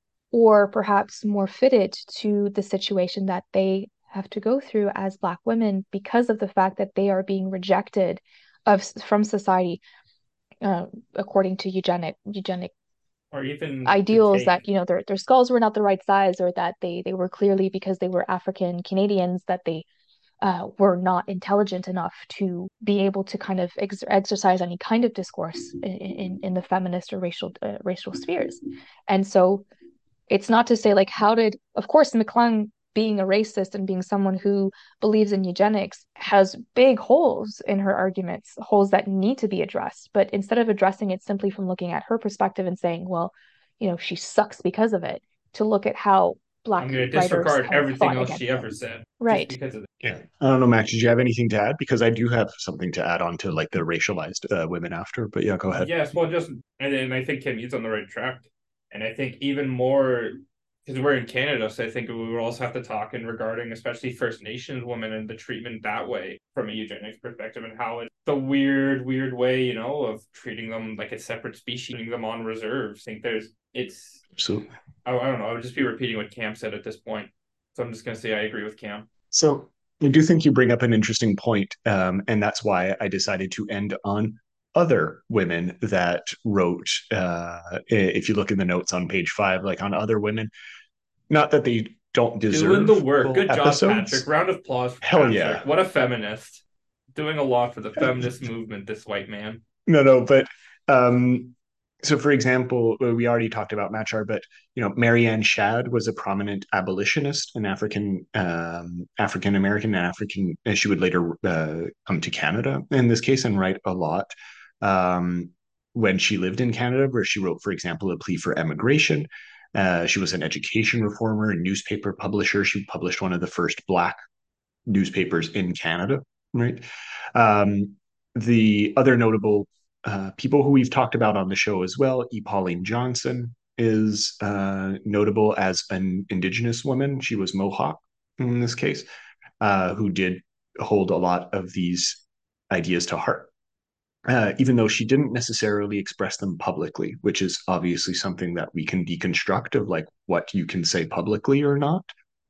or perhaps more fitted to the situation that they have to go through as Black women because of the fact that they are being rejected of from society uh, according to eugenic eugenic or even ideals take... that, you know, their their skulls were not the right size, or that they they were clearly, because they were African Canadians, that they uh, were not intelligent enough to be able to kind of ex exercise any kind of discourse in, in, in the feminist or racial uh, racial spheres. And so it's not to say, like, how did, of course, McClung, being a racist and being someone who believes in eugenics, has big holes in her arguments, holes that need to be addressed. But instead of addressing it simply from looking at her perspective and saying, well, you know, she sucks because of it, to look at how Black I'm going to writers disregard have everything fought else against she it. ever said, right? Just because of it. Yeah, I don't know, Max. Did you have anything to add? Because I do have something to add on to like the racialized uh, women after. But yeah, go ahead. Yes, well, just and then I think Kim, he's on the right track, and I think even more because we're in Canada, so I think we will also have to talk in regarding especially First Nations women and the treatment that way from a eugenics perspective, and how it's the weird, weird way, you know, of treating them like a separate species, treating them on reserves. I think there's it's So I, I don't know. I would just be repeating what Cam said at this point. So I'm just gonna say I agree with Cam. So I do think you bring up an interesting point, um, and that's why I decided to end on other women that wrote. Uh, if you look in the notes on page five, like on other women, not that they don't Doing deserve the work. full Good job, episodes. Patrick. Round of applause for Hell Patrick. yeah. What a feminist. Doing a lot for the feminist movement, this white man. No, no, but um, so for example, we already talked about Machar, but you know, Marianne Shadd was a prominent abolitionist, an African um, African American, African. And she would later uh, come to Canada in this case and write a lot um, when she lived in Canada, where she wrote, for example, a plea for emigration. Uh, she was an education reformer and newspaper publisher. She published one of the first Black newspapers in Canada, right? Um, the other notable uh, people who we've talked about on the show as well, E. Pauline Johnson is uh, notable as an Indigenous woman. She was Mohawk in this case, uh, who did hold a lot of these ideas to heart. Uh, even though she didn't necessarily express them publicly, which is obviously something that we can deconstruct of like what you can say publicly or not.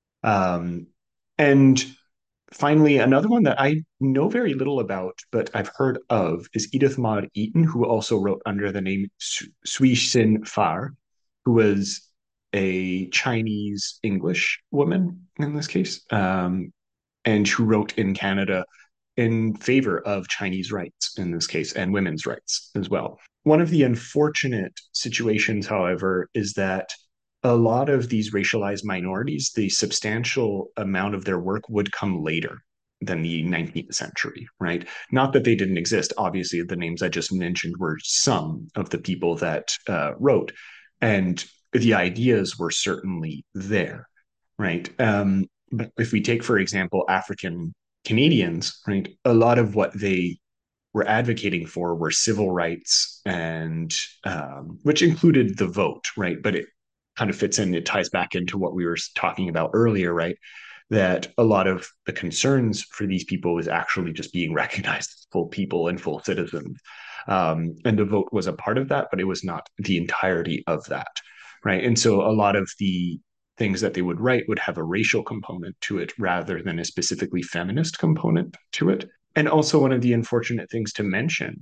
Um, and finally, another one that I know very little about, but I've heard of, is Edith Maud Eaton, who also wrote under the name Sui Sin Far, who was a Chinese English woman in this case, um, and who wrote in Canada in favor of Chinese rights in this case and women's rights as well. One of the unfortunate situations, however, is that a lot of these racialized minorities, the substantial amount of their work would come later than the nineteenth century, right? Not that they didn't exist. Obviously, the names I just mentioned were some of the people that uh, wrote, and the ideas were certainly there, right? Um, but if we take, for example, African Canadians, right, a lot of what they were advocating for were civil rights and um, which included the vote, right? But it kind of fits in, it ties back into what we were talking about earlier, right? That a lot of the concerns for these people was actually just being recognized as full people and full citizens. Um, and the vote was a part of that, but it was not the entirety of that, right? And so a lot of the things that they would write would have a racial component to it rather than a specifically feminist component to it. And also, one of the unfortunate things to mention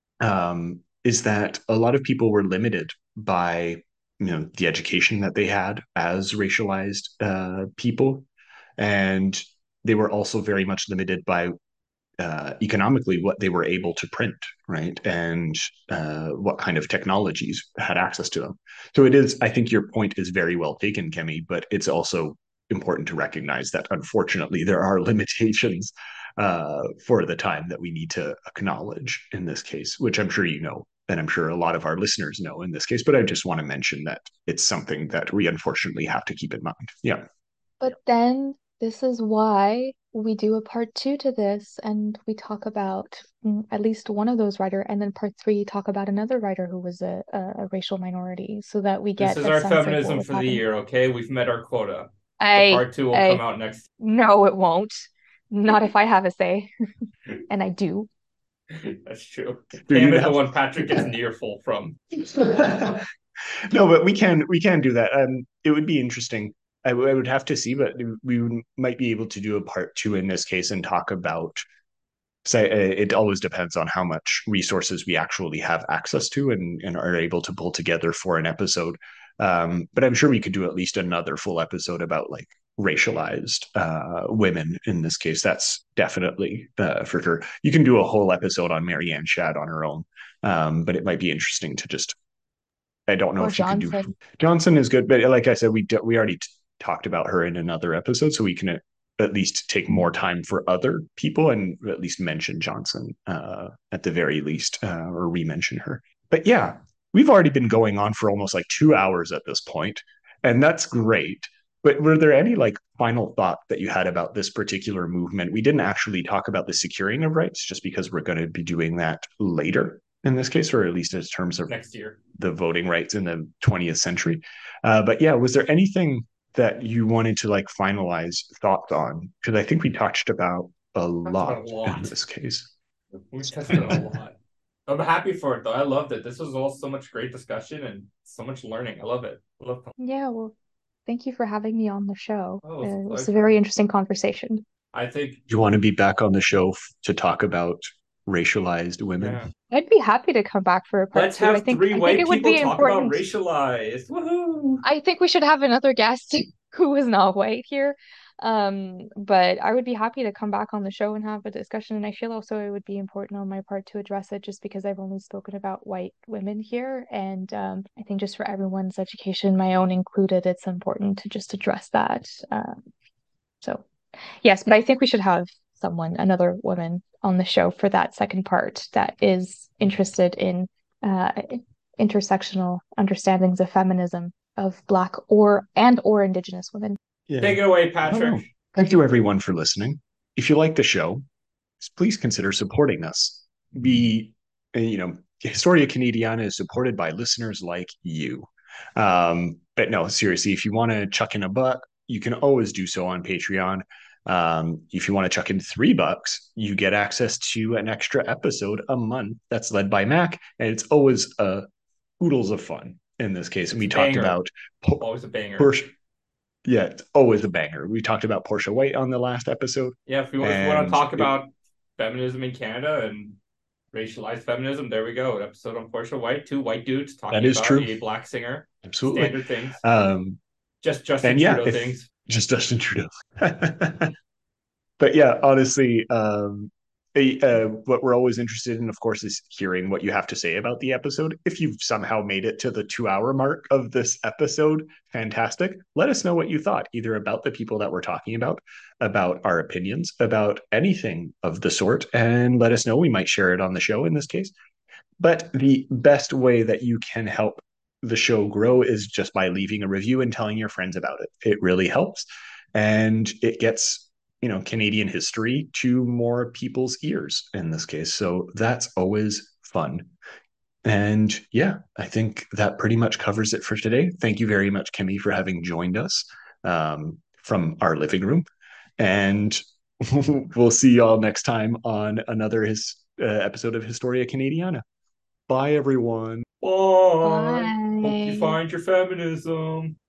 um, is that a lot of people were limited by, you know, the education that they had as racialized uh, people, and they were also very much limited by uh, economically what they were able to print, right, and uh, what kind of technologies had access to them. So it is, I think your point is very well taken, Kemi, but it's also important to recognize that unfortunately there are limitations uh, for the time that we need to acknowledge in this case, which I'm sure you know, and I'm sure a lot of our listeners know in this case. But I just want to mention that it's something that we unfortunately have to keep in mind. Yeah. But then this is why we do a part two to this, and we talk about mm, at least one of those writer, and then part three talk about another writer who was a, a, a racial minority, so that we This get is a our sense of what feminism was for the happening. year, okay? We've met our quota. The I, part two will come I, out next. no, it won't. Not if I have a say, and I do. That's true. Do Cam you is the now? one Patrick gets an earful from. No, but we can we can do that. Um, it would be interesting. I, w- I would have to see, but we would- might be able to do a part two in this case and talk about. Say it always depends on how much resources we actually have access to and, and are able to pull together for an episode. Um, but I'm sure we could do at least another full episode about like racialized uh, women in this case. That's definitely uh, for sure. You can do a whole episode on Marianne Shadd on her own, um, but it might be interesting to just I don't know Or if you could do Johnson. Johnson is good, but like I said, we do, we already t- talked about her in another episode, so we can at, at least take more time for other people and at least mention Johnson uh, at the very least, uh, or re-mention her. But yeah, we've already been going on for almost like two hours at this point, and that's great. But were there any like final thought that you had about this particular movement? We didn't actually talk about the securing of rights, just because we're going to be doing that later in this case, or at least in terms of Next year. the voting rights in the twentieth century. Uh, but yeah, was there anything that you wanted to like finalize thoughts on? Because I think we touched about a Talked about lot a in lot. this case. We tested a lot. I'm happy for it though. I loved it. This was all so much great discussion and so much learning. I love it. I love it. Yeah, well, thank you for having me on the show. Oh, it was a Uh, it was a pleasure. very interesting conversation. I think, You want to be back on the show f- to talk about racialized women? yeah. I'd be happy to come back for a part Let's two. I have think three I think white it would people be talk about important. racialized. Woohoo! I think we should have another guest who is not white here. Um, but I would be happy to come back on the show and have a discussion. And I feel also it would be important on my part to address it just because I've only spoken about white women here. And um, I think just for everyone's education, my own included, it's important to just address that. Um, so yes, but I think we should have someone, another woman on the show for that second part that is interested in uh, intersectional understandings of feminism of Black or and or Indigenous women. Yeah. Take it away, I don't know. Patrick. Thank you, everyone, for listening. If you like the show, please consider supporting us. We, uh, you know, Historia Canadiana is supported by listeners like you. Um, but no, seriously, if you want to chuck in a buck, you can always do so on Patreon. Um, if you want to chuck in three bucks, you get access to an extra episode a month that's led by Mac, and it's always uh, oodles of fun in this case. And It's we a talked banger. about po- Always a banger. Porsche. Yeah, it's always a banger. We talked about Portia White on the last episode, Yeah, if you, if you want to and talk it, about feminism in Canada and racialized feminism, there we go. An episode on Portia White, two white dudes that talking is about true. a black singer. Absolutely. Standard things. Um, Just Justin and yeah, Trudeau if things. just Justin Trudeau. But yeah, honestly, um, uh, what we're always interested in, of course, is hearing what you have to say about the episode. If you've somehow made it to the two hour mark of this episode, fantastic. Let us know what you thought, either about the people that we're talking about, about our opinions, about anything of the sort, and let us know. We might share it on the show in this case. But the best way that you can help the show grow is just by leaving a review and telling your friends about it. It really helps. And it gets, you know, Canadian history to more people's ears in this case. So that's always fun. And yeah, I think that pretty much covers it for today. Thank you very much, Kimmy, for having joined us um, from our living room. And we'll see y'all next time on another his, uh, episode of Historia Canadiana. Bye, everyone. Bye. Hope you Bye. find your feminism.